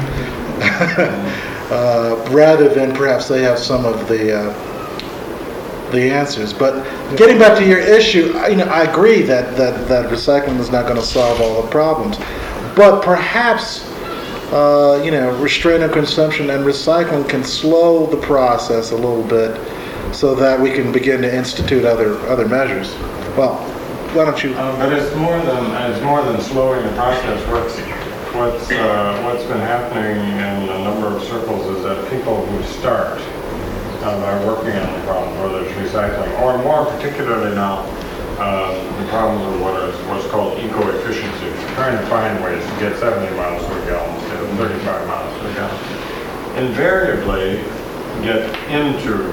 S2: rather than perhaps they have some of the answers. But getting back to your issue, I agree that recycling is not going to solve all the problems, but perhaps restraining consumption and recycling can slow the process a little bit, so that we can begin to institute other measures. Well, why don't you?
S10: But it's more than slowing the process. What's been happening in a number of circles is that people who start by working on the problem, whether it's recycling, or more particularly now, the problem of what's called eco-efficiency, trying to find ways to get 70 miles per gallon instead of 35 miles per gallon, invariably get into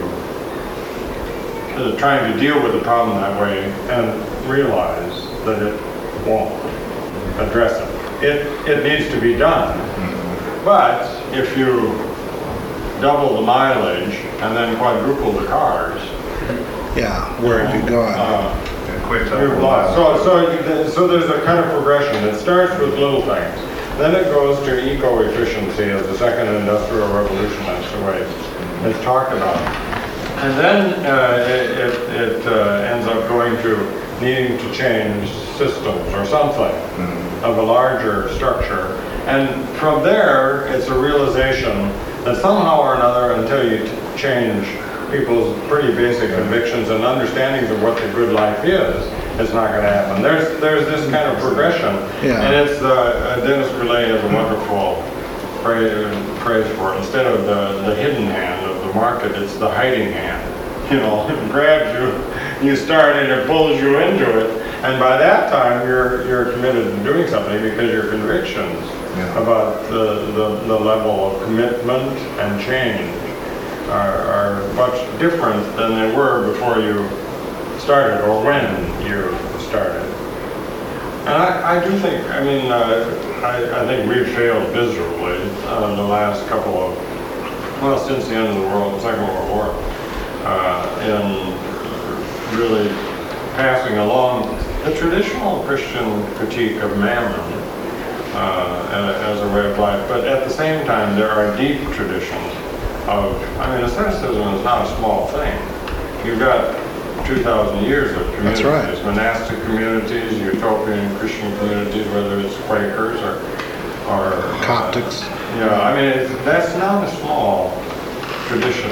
S10: trying to deal with the problem that way and realize that it won't address it. It needs to be done, but if you double the mileage and then quadruple the cars,
S2: where have you gone?
S10: You've lost. So there's a kind of progression. It starts with little things. Then it goes to eco-efficiency as the second industrial revolution. That's the way it's talked about. And then it ends up going to needing to change systems or something of a larger structure. And from there, it's a realization that somehow or another, until you change people's pretty basic convictions and understandings of what the good life is, it's not going to happen. There's this kind of progression, and it's Dennis Goulet has a wonderful praise for it. Instead of the hidden hand of the market, it's the hiding hand. It grabs you, you start, and it pulls you into it, and by that time you're committed to doing something because your convictions about the level of commitment and change are much different than they were before you started or when you started. And I do think, I think we've failed miserably in the last couple of, since the end of the Second World War, in really passing along the traditional Christian critique of mammon as a way of life. But at the same time, there are deep traditions of, asceticism is not a small thing. You've got 2,000 years of communities. That's right. Monastic communities, utopian Christian communities, whether it's Quakers or
S2: Coptics.
S10: That's not a small tradition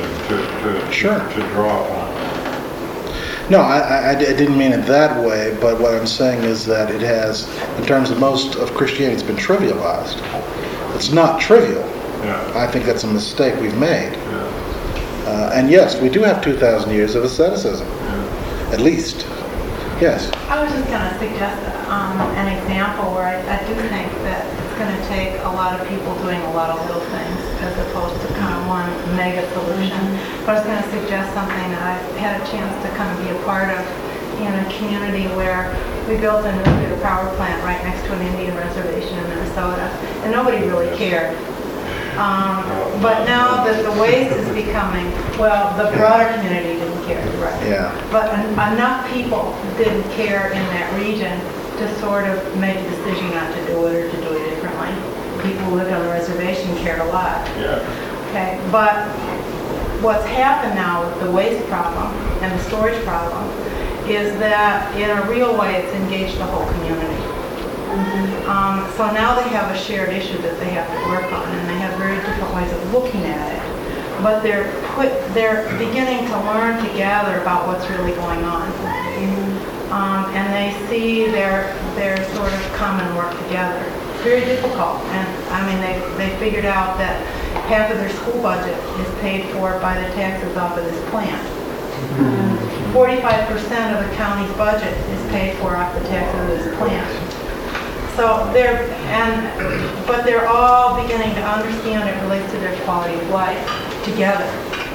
S10: to draw upon.
S2: No, I didn't mean it that way, but what I'm saying is that it has, in terms of most of Christianity, it's been trivialized. It's not trivial. I think that's a mistake we've made. And yes, we do have 2,000 years of asceticism, at least. Yes?
S11: I was just going to suggest an example where I do think that it's going to take a lot of people doing a lot of little things as opposed to kind of one mega solution. But I was going to suggest something that I've had a chance to kind of be a part of in a community where we built a nuclear power plant right next to an Indian reservation in Minnesota, and nobody really cared. But now that the waste is becoming, well, the broader community didn't care, right?
S2: Yeah.
S11: But enough people didn't care in that region to sort of make a decision not to do it or to do it differently. People who lived on the reservation cared a lot.
S10: Yeah.
S11: Okay, but what's happened now with the waste problem and the storage problem is that in a real way it's engaged the whole community. So now they have a shared issue that they have to work on, and they have very different ways of looking at it. But they're beginning to learn together about what's really going on. And they see their sort of common work together. It's very difficult, and I mean they figured out that half of their school budget is paid for by the taxes off of this plant. 45% of the county's budget is paid for off the taxes of this plant. So but they're all beginning to understand it relates to their quality of life together.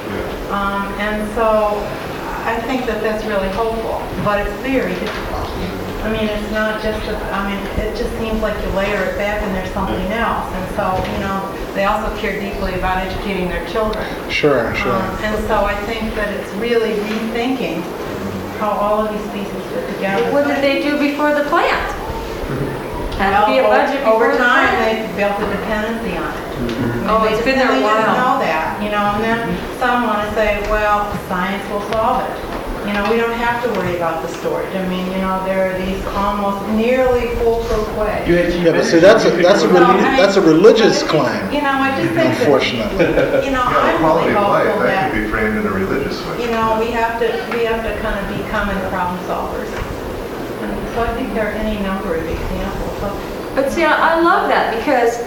S11: And so I think that that's really hopeful, but it's very difficult. I mean, it's not just, it just seems like you layer it back and there's something else. And so, they also care deeply about educating their children.
S2: Sure.
S11: And so I think that it's really rethinking how all of these pieces fit together.
S3: What did they do before the plant? Had to be a budget
S11: over
S3: before the
S11: time,
S3: plant.
S11: they built a dependency on it.
S3: Oh, it's been there a
S11: They didn't
S3: while.
S11: know that, and then some want to say, well, science will solve it. We don't have to worry about the storage. I mean, there are these almost nearly foolproof ways.
S2: Yeah, but see, that's a religious claim.
S11: I just think
S2: Unfortunately.
S11: I'm
S9: Quality
S11: really
S9: of life,
S11: hopeful
S9: that
S11: that,
S9: could be framed in a religious way.
S11: we have to kind of become problem solvers. So I think there are any number of examples.
S3: But see, I love that because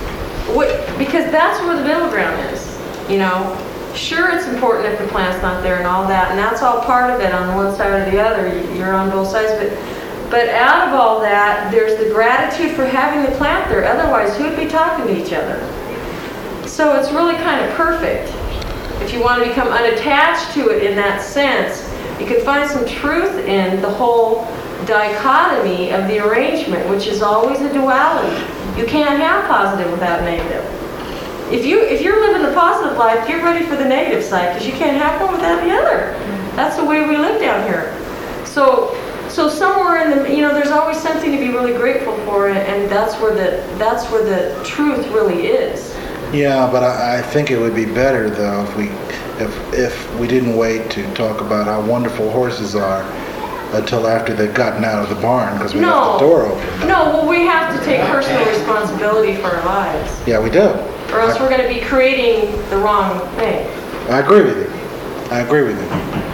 S3: that's where the middle ground is. Sure, it's important if the plant's not there and all that, and that's all part of it on one side or the other. You're on both sides, but out of all that, there's the gratitude for having the plant there. Otherwise, who'd be talking to each other? So it's really kind of perfect. If you want to become unattached to it in that sense, you can find some truth in the whole dichotomy of the arrangement, which is always a duality. You can't have positive without negative. If you're living the positive life, get ready for the negative side, because you can't have one without the other. That's the way we live down here. So somewhere in the, there's always something to be really grateful for, and that's where the truth really is.
S2: Yeah, but I think it would be better though if we didn't wait to talk about how wonderful horses are until after they've gotten out of the barn, because we left the door open.
S3: No, well, we have to take personal responsibility for our lives.
S2: Yeah, we do.
S3: Or else we're going to be creating the wrong thing.
S2: I agree with you.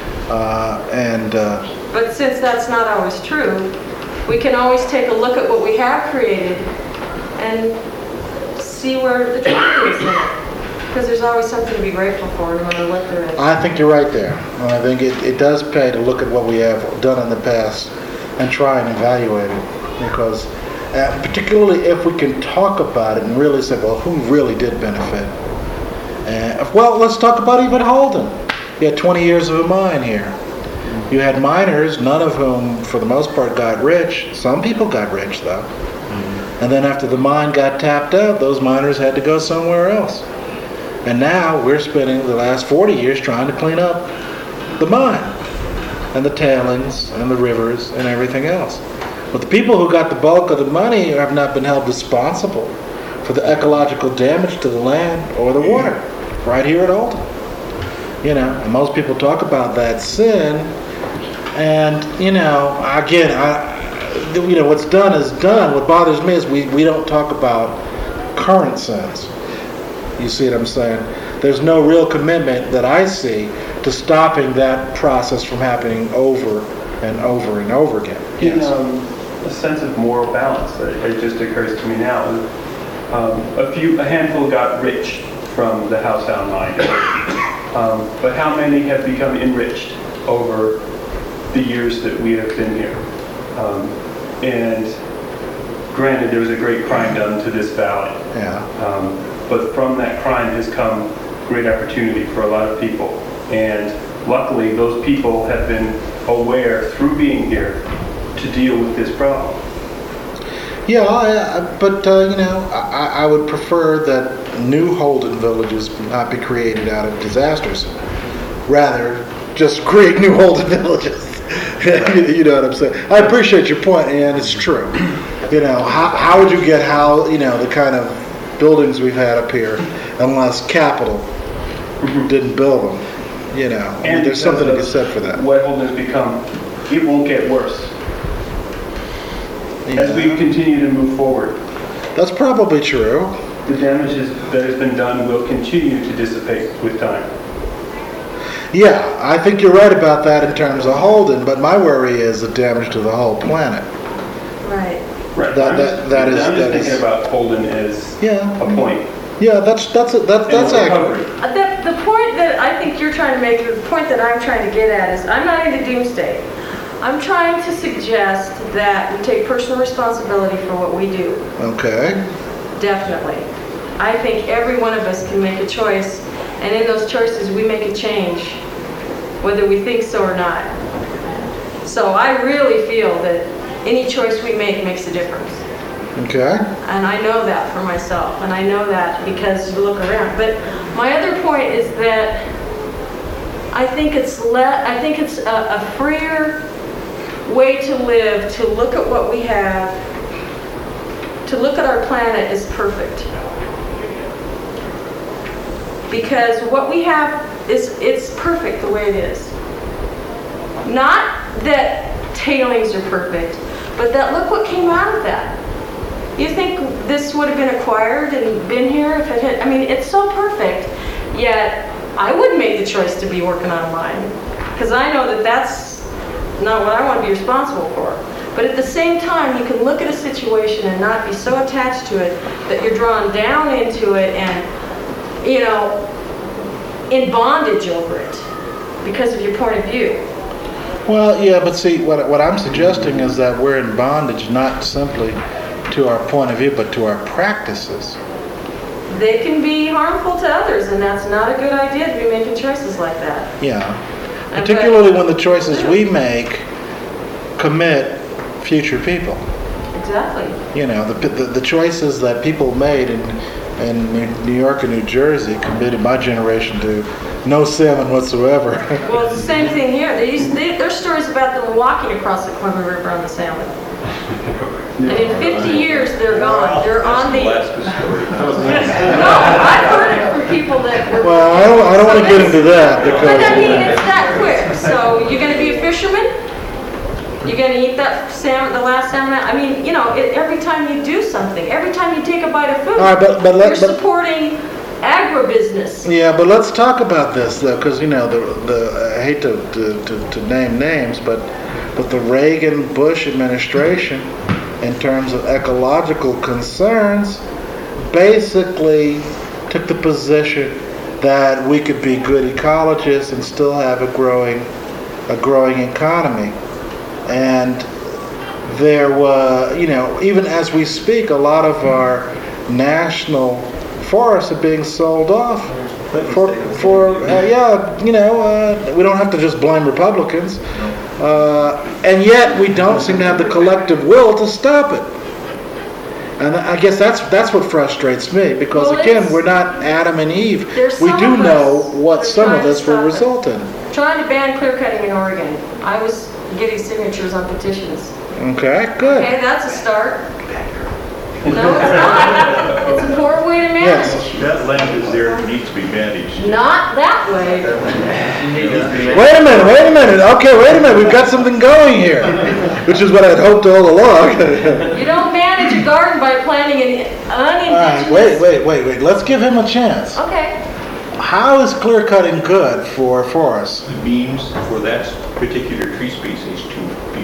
S3: But since that's not always true, we can always take a look at what we have created and see where the truth is in it. Because there's always something to be grateful for, no matter what there is.
S2: I think you're right there. I think it does pay to look at what we have done in the past and try and evaluate it. Because particularly if we can talk about it and really say, well, who really did benefit? Well, let's talk about even Holden. You had 20 years of a mine here. You had miners, none of whom, for the most part, got rich. Some people got rich, though. And then after the mine got tapped out, those miners had to go somewhere else. And now we're spending the last 40 years trying to clean up the mine and the tailings and the rivers and everything else. But the people who got the bulk of the money have not been held responsible for the ecological damage to the land or the water right here at Alton. And most people talk about that sin. And, again, what's done is done. What bothers me is we don't talk about current sins. You see what I'm saying? There's no real commitment that I see to stopping that process from happening over and over and over again. Yes.
S4: A sense of moral balance, it just occurs to me now. A handful got rich from the Haushau mine, but how many have become enriched over the years that we have been here? And granted, there was a great crime done to this valley.
S2: Yeah.
S4: But from that crime has come great opportunity for a lot of people. And luckily, those people have been aware through being here to deal with this problem.
S2: Yeah, but I would prefer that new Holden villages not be created out of disasters. Rather, just create new Holden villages. You know what I'm saying? I appreciate your point, and it's true. You know, how would you get the kind of buildings we've had up here unless capital didn't build them? You know,
S4: And
S2: there's something to be said for that.
S4: What Holden has become, it won't get worse as we continue to move forward.
S2: That's probably true.
S4: The damage that has been done will continue to dissipate with time.
S2: Yeah, I think you're right about that in terms of Holden, but my worry is the damage to the whole planet.
S3: Right.
S4: Right.
S2: I'm
S4: just thinking about Holden as a point.
S2: Yeah, that's accurate.
S3: The point that I think you're trying to make, the point that I'm trying to get at is, I'm not into doomsday. I'm trying to suggest that we take personal responsibility for what we do.
S2: Okay.
S3: Definitely. I think every one of us can make a choice, and in those choices we make a change, whether we think so or not. So I really feel that any choice we make makes a difference.
S2: Okay.
S3: And I know that for myself, and I know that because you look around. But my other point is that I think it's a freer way to live, to look at what we have, to look at our planet as perfect. Because what we have it's perfect the way it is. Not that tailings are perfect, but that look what came out of that. You think this would have been acquired and been here if it had, it's so perfect, yet I would make the choice to be working on mine. Because I know that that's not what I want to be responsible for. But at the same time, you can look at a situation and not be so attached to it that you're drawn down into it and, in bondage over it because of your point of view.
S2: Well, yeah, but see, what I'm suggesting is that we're in bondage not simply to our point of view, but to our practices.
S3: They can be harmful to others, and that's not a good idea to be making choices like that.
S2: Yeah. Particularly when the choices we make commit future people.
S3: Exactly.
S2: The choices that people made in New York and New Jersey committed my generation to no salmon whatsoever.
S3: Well, it's the same thing here. There's stories about them walking across the Columbia River on the salmon. And in 50 years, they're gone. They're on the... No, I've heard it from people that were...
S2: Well, I don't want to get into that because...
S3: But it's that quick. So you're going to be a fisherman? You're going to eat that salmon, the last salmon? Every time you do something, every time you take a bite of food, you're supporting agribusiness.
S2: Yeah, but let's talk about this though, because I hate to name names, but the Reagan-Bush administration, in terms of ecological concerns, basically took the position that we could be good ecologists and still have a growing economy. And there were, even as we speak, a lot of our national forests are being sold off we don't have to just blame Republicans. And yet we don't seem to have the collective will to stop it. And I guess that's what frustrates me, because again, we're not Adam and Eve. We do know what some of this will result in.
S3: Trying to ban clear cutting in Oregon. I was getting signatures on petitions.
S2: Okay, good.
S3: Okay, that's a start. No, it's not. It's a poor way to manage.
S2: Yes.
S7: That land is there, it needs to be managed.
S3: Not that way.
S2: Wait a minute. Okay, wait a minute. We've got something going here, which is what I'd hoped all along.
S3: You don't manage a garden by planting an unindigenous...
S2: All right, wait. Let's give him a chance.
S3: Okay.
S2: How is clear cutting good for forests?
S7: It means for that particular tree species to be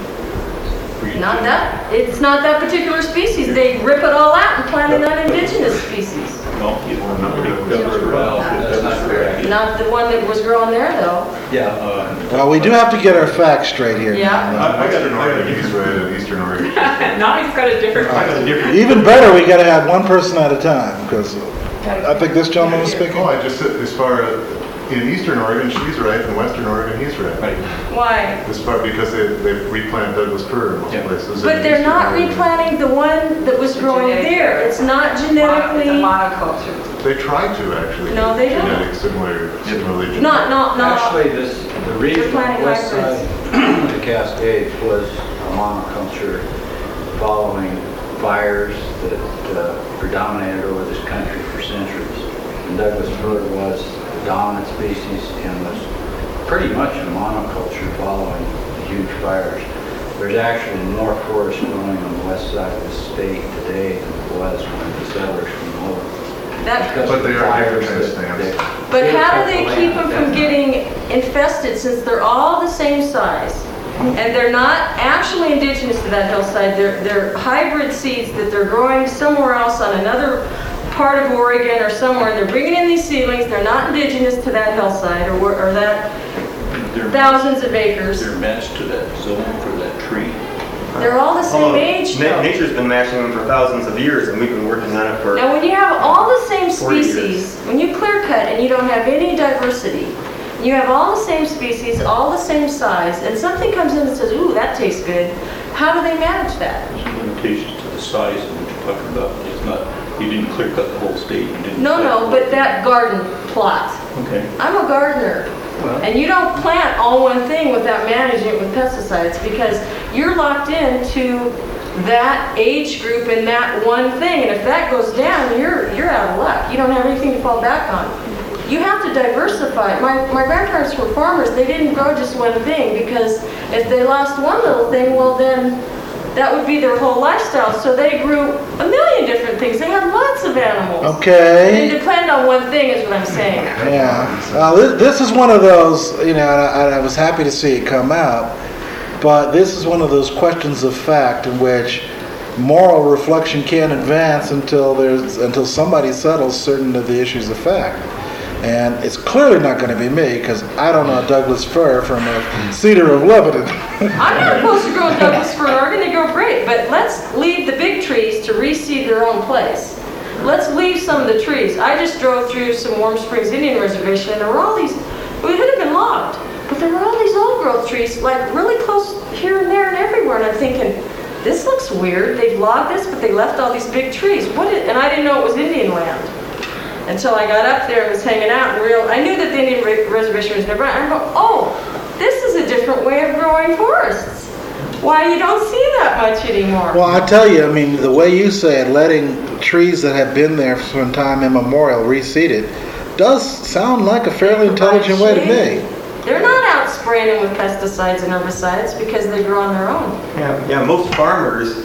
S3: It's not that particular species. They rip it all out and plant an unindigenous species.
S7: No, it covers around.
S3: Not the one that was growing there, though.
S7: Yeah.
S2: Well, we do have to get our facts straight here.
S3: Yeah.
S9: Western Oregon, Eastern Oregon.
S12: Now he's got a different
S2: Even better, we got to have one person at a time, because I think this gentleman was speaking.
S9: Oh, I just said, as far as in Eastern Oregon, she's right. In Western Oregon, he's right.
S3: Why?
S9: This part because they replant Douglas fir in most places.
S3: But
S9: in
S3: they're
S9: Eastern
S3: not
S9: Oregon.
S3: replanting the one that was growing there. It's not genetically.
S12: It's a monoculture.
S9: They tried to actually.
S3: No, they don't.
S9: Similarly.
S3: Not.
S13: Actually, the reason
S3: planting
S13: west
S3: hybrids.
S13: side of the Cascades was a monoculture following fires that predominated over this country for centuries. And Douglas fir was the dominant species and was pretty much a monoculture following the huge fires. There's actually more forest growing on the west side of the state today than there was when the settlers came over.
S9: But they are different kind of stands.
S3: But how do they keep them from getting infested since they're all the same size? And they're not actually indigenous to that hillside. They're hybrid seeds that they're growing somewhere else on another part of Oregon or somewhere. They're bringing in these seedlings. They're not indigenous to that hillside or that thousands of acres.
S7: They're matched to that zone for that tree.
S3: They're all the same age, though.
S8: Nature's been matching them for thousands of years, and we've been working on it for.
S3: Now, when you have all the same
S8: 40 years.
S3: species, when you clear cut and you don't have any diversity, you have all the same species, all the same size, and something comes in and says, ooh, that tastes good. How do they manage that?
S7: There's limitations to the size of what you're talking about. It's not, you didn't clear cut the whole state. You didn't
S3: No, but that garden plot.
S7: Okay.
S3: I'm a gardener. And you don't plant all one thing without managing it with pesticides because you're locked into that age group and that one thing. And if that goes down, you're out of luck. You don't have anything to fall back on. You have to diversify. My grandparents were farmers. They didn't grow just one thing because if they lost one little thing, well then that would be their whole lifestyle. So they grew a million different things. They had lots of animals.
S2: Okay.
S3: They didn't depend on one thing is what I'm saying.
S2: Yeah. This is one of those, and I was happy to see it come out, but this is one of those questions of fact in which moral reflection can't advance until somebody settles certain of the issues of fact. And it's clearly not going to be me because I don't know a Douglas fir from a cedar of Lebanon.
S3: I'm not opposed to growing Douglas fir in Oregon. They grow great, but let's leave the big trees to reseed their own place. Let's leave some of the trees. I just drove through some Warm Springs Indian Reservation, and there were all these. It had been logged, but there were all these old-growth trees, like really close here and there and everywhere. And I'm thinking, this looks weird. They've logged this, but they left all these big trees. And I didn't know it was Indian land. Until I got up there and was hanging out and I knew that the Indian reservation was never. I go, oh, this is a different way of growing forests. Why you don't see that much anymore?
S2: Well, I tell you, I mean, the way you say it, letting trees that have been there from time immemorial reseeded, does sound like a fairly intelligent way to me.
S3: They're not out spraying them with pesticides and herbicides because they grow on their own.
S8: Yeah. Most farmers,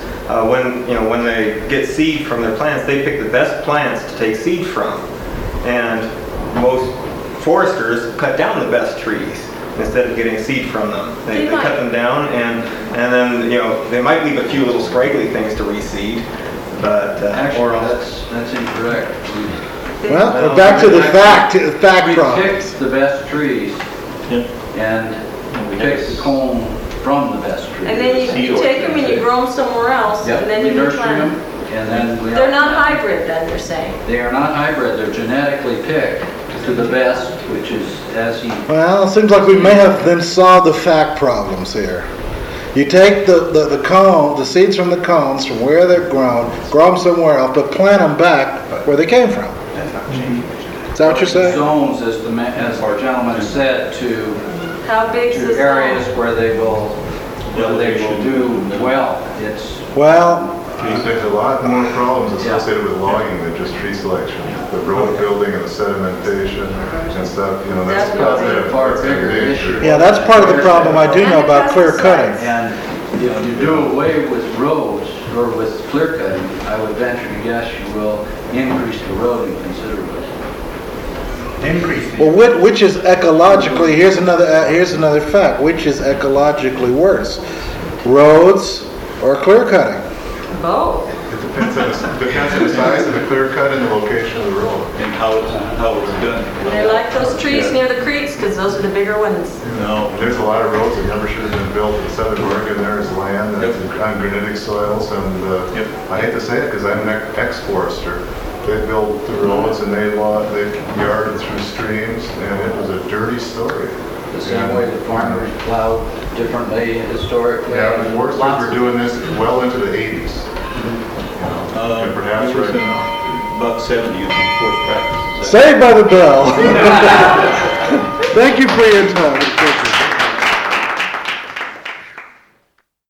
S8: when they get seed from their plants, they pick the best plants to take seed from, and most foresters cut down the best trees instead of getting seed from them. They cut them down, and then they might leave a few little scraggly things to reseed, but
S13: actually that's incorrect.
S2: Well, we're back to the fact problem.
S13: We picked the best trees, and we picked the cone from the best trees.
S3: And then you take them and you grow them somewhere else, and then you
S13: nurture
S3: replant
S13: them.
S3: them.
S13: And then
S3: They're not hybrid, then you're saying?
S13: They are not hybrid. They're genetically picked to the best, which is
S2: Well, it seems like we may have then solved the fact problems here. You take the cone, the seeds from the cones, from where they're grown, grow them somewhere else, but plant them back where they came from. Is that what you're saying?
S13: Zones, as our gentleman said, to
S3: how big is
S13: areas where they should do well.
S9: There's a lot more problems associated with logging than just tree selection. The road building and the sedimentation and stuff, that's
S13: a far bigger issue.
S2: Yeah, that's part of the problem I do know about clear cutting.
S13: And if you do away with roads or with clear cutting, I would venture to guess you will increase the roading considerably.
S2: Well, which is ecologically? Here's another fact. Which is ecologically worse, roads or clear cutting?
S3: Both.
S9: It depends on the size of the clear cut and the location of the road.
S7: And how it's done.
S3: They like those trees near the creeks because those are the bigger ones.
S9: No, there's a lot of roads that never should have been built in southern Oregon. There is land that's on granitic soils, and I hate to say it because I'm an ex-forester, They built the roads and they yarded through streams, and it was a dirty story.
S13: The same way the farmers plowed differently historically.
S9: Yeah, the foresters were doing this well into the 80s. And perhaps right now.
S7: About 70 of forest practices.
S2: Saved by the bell. Thank you for your time.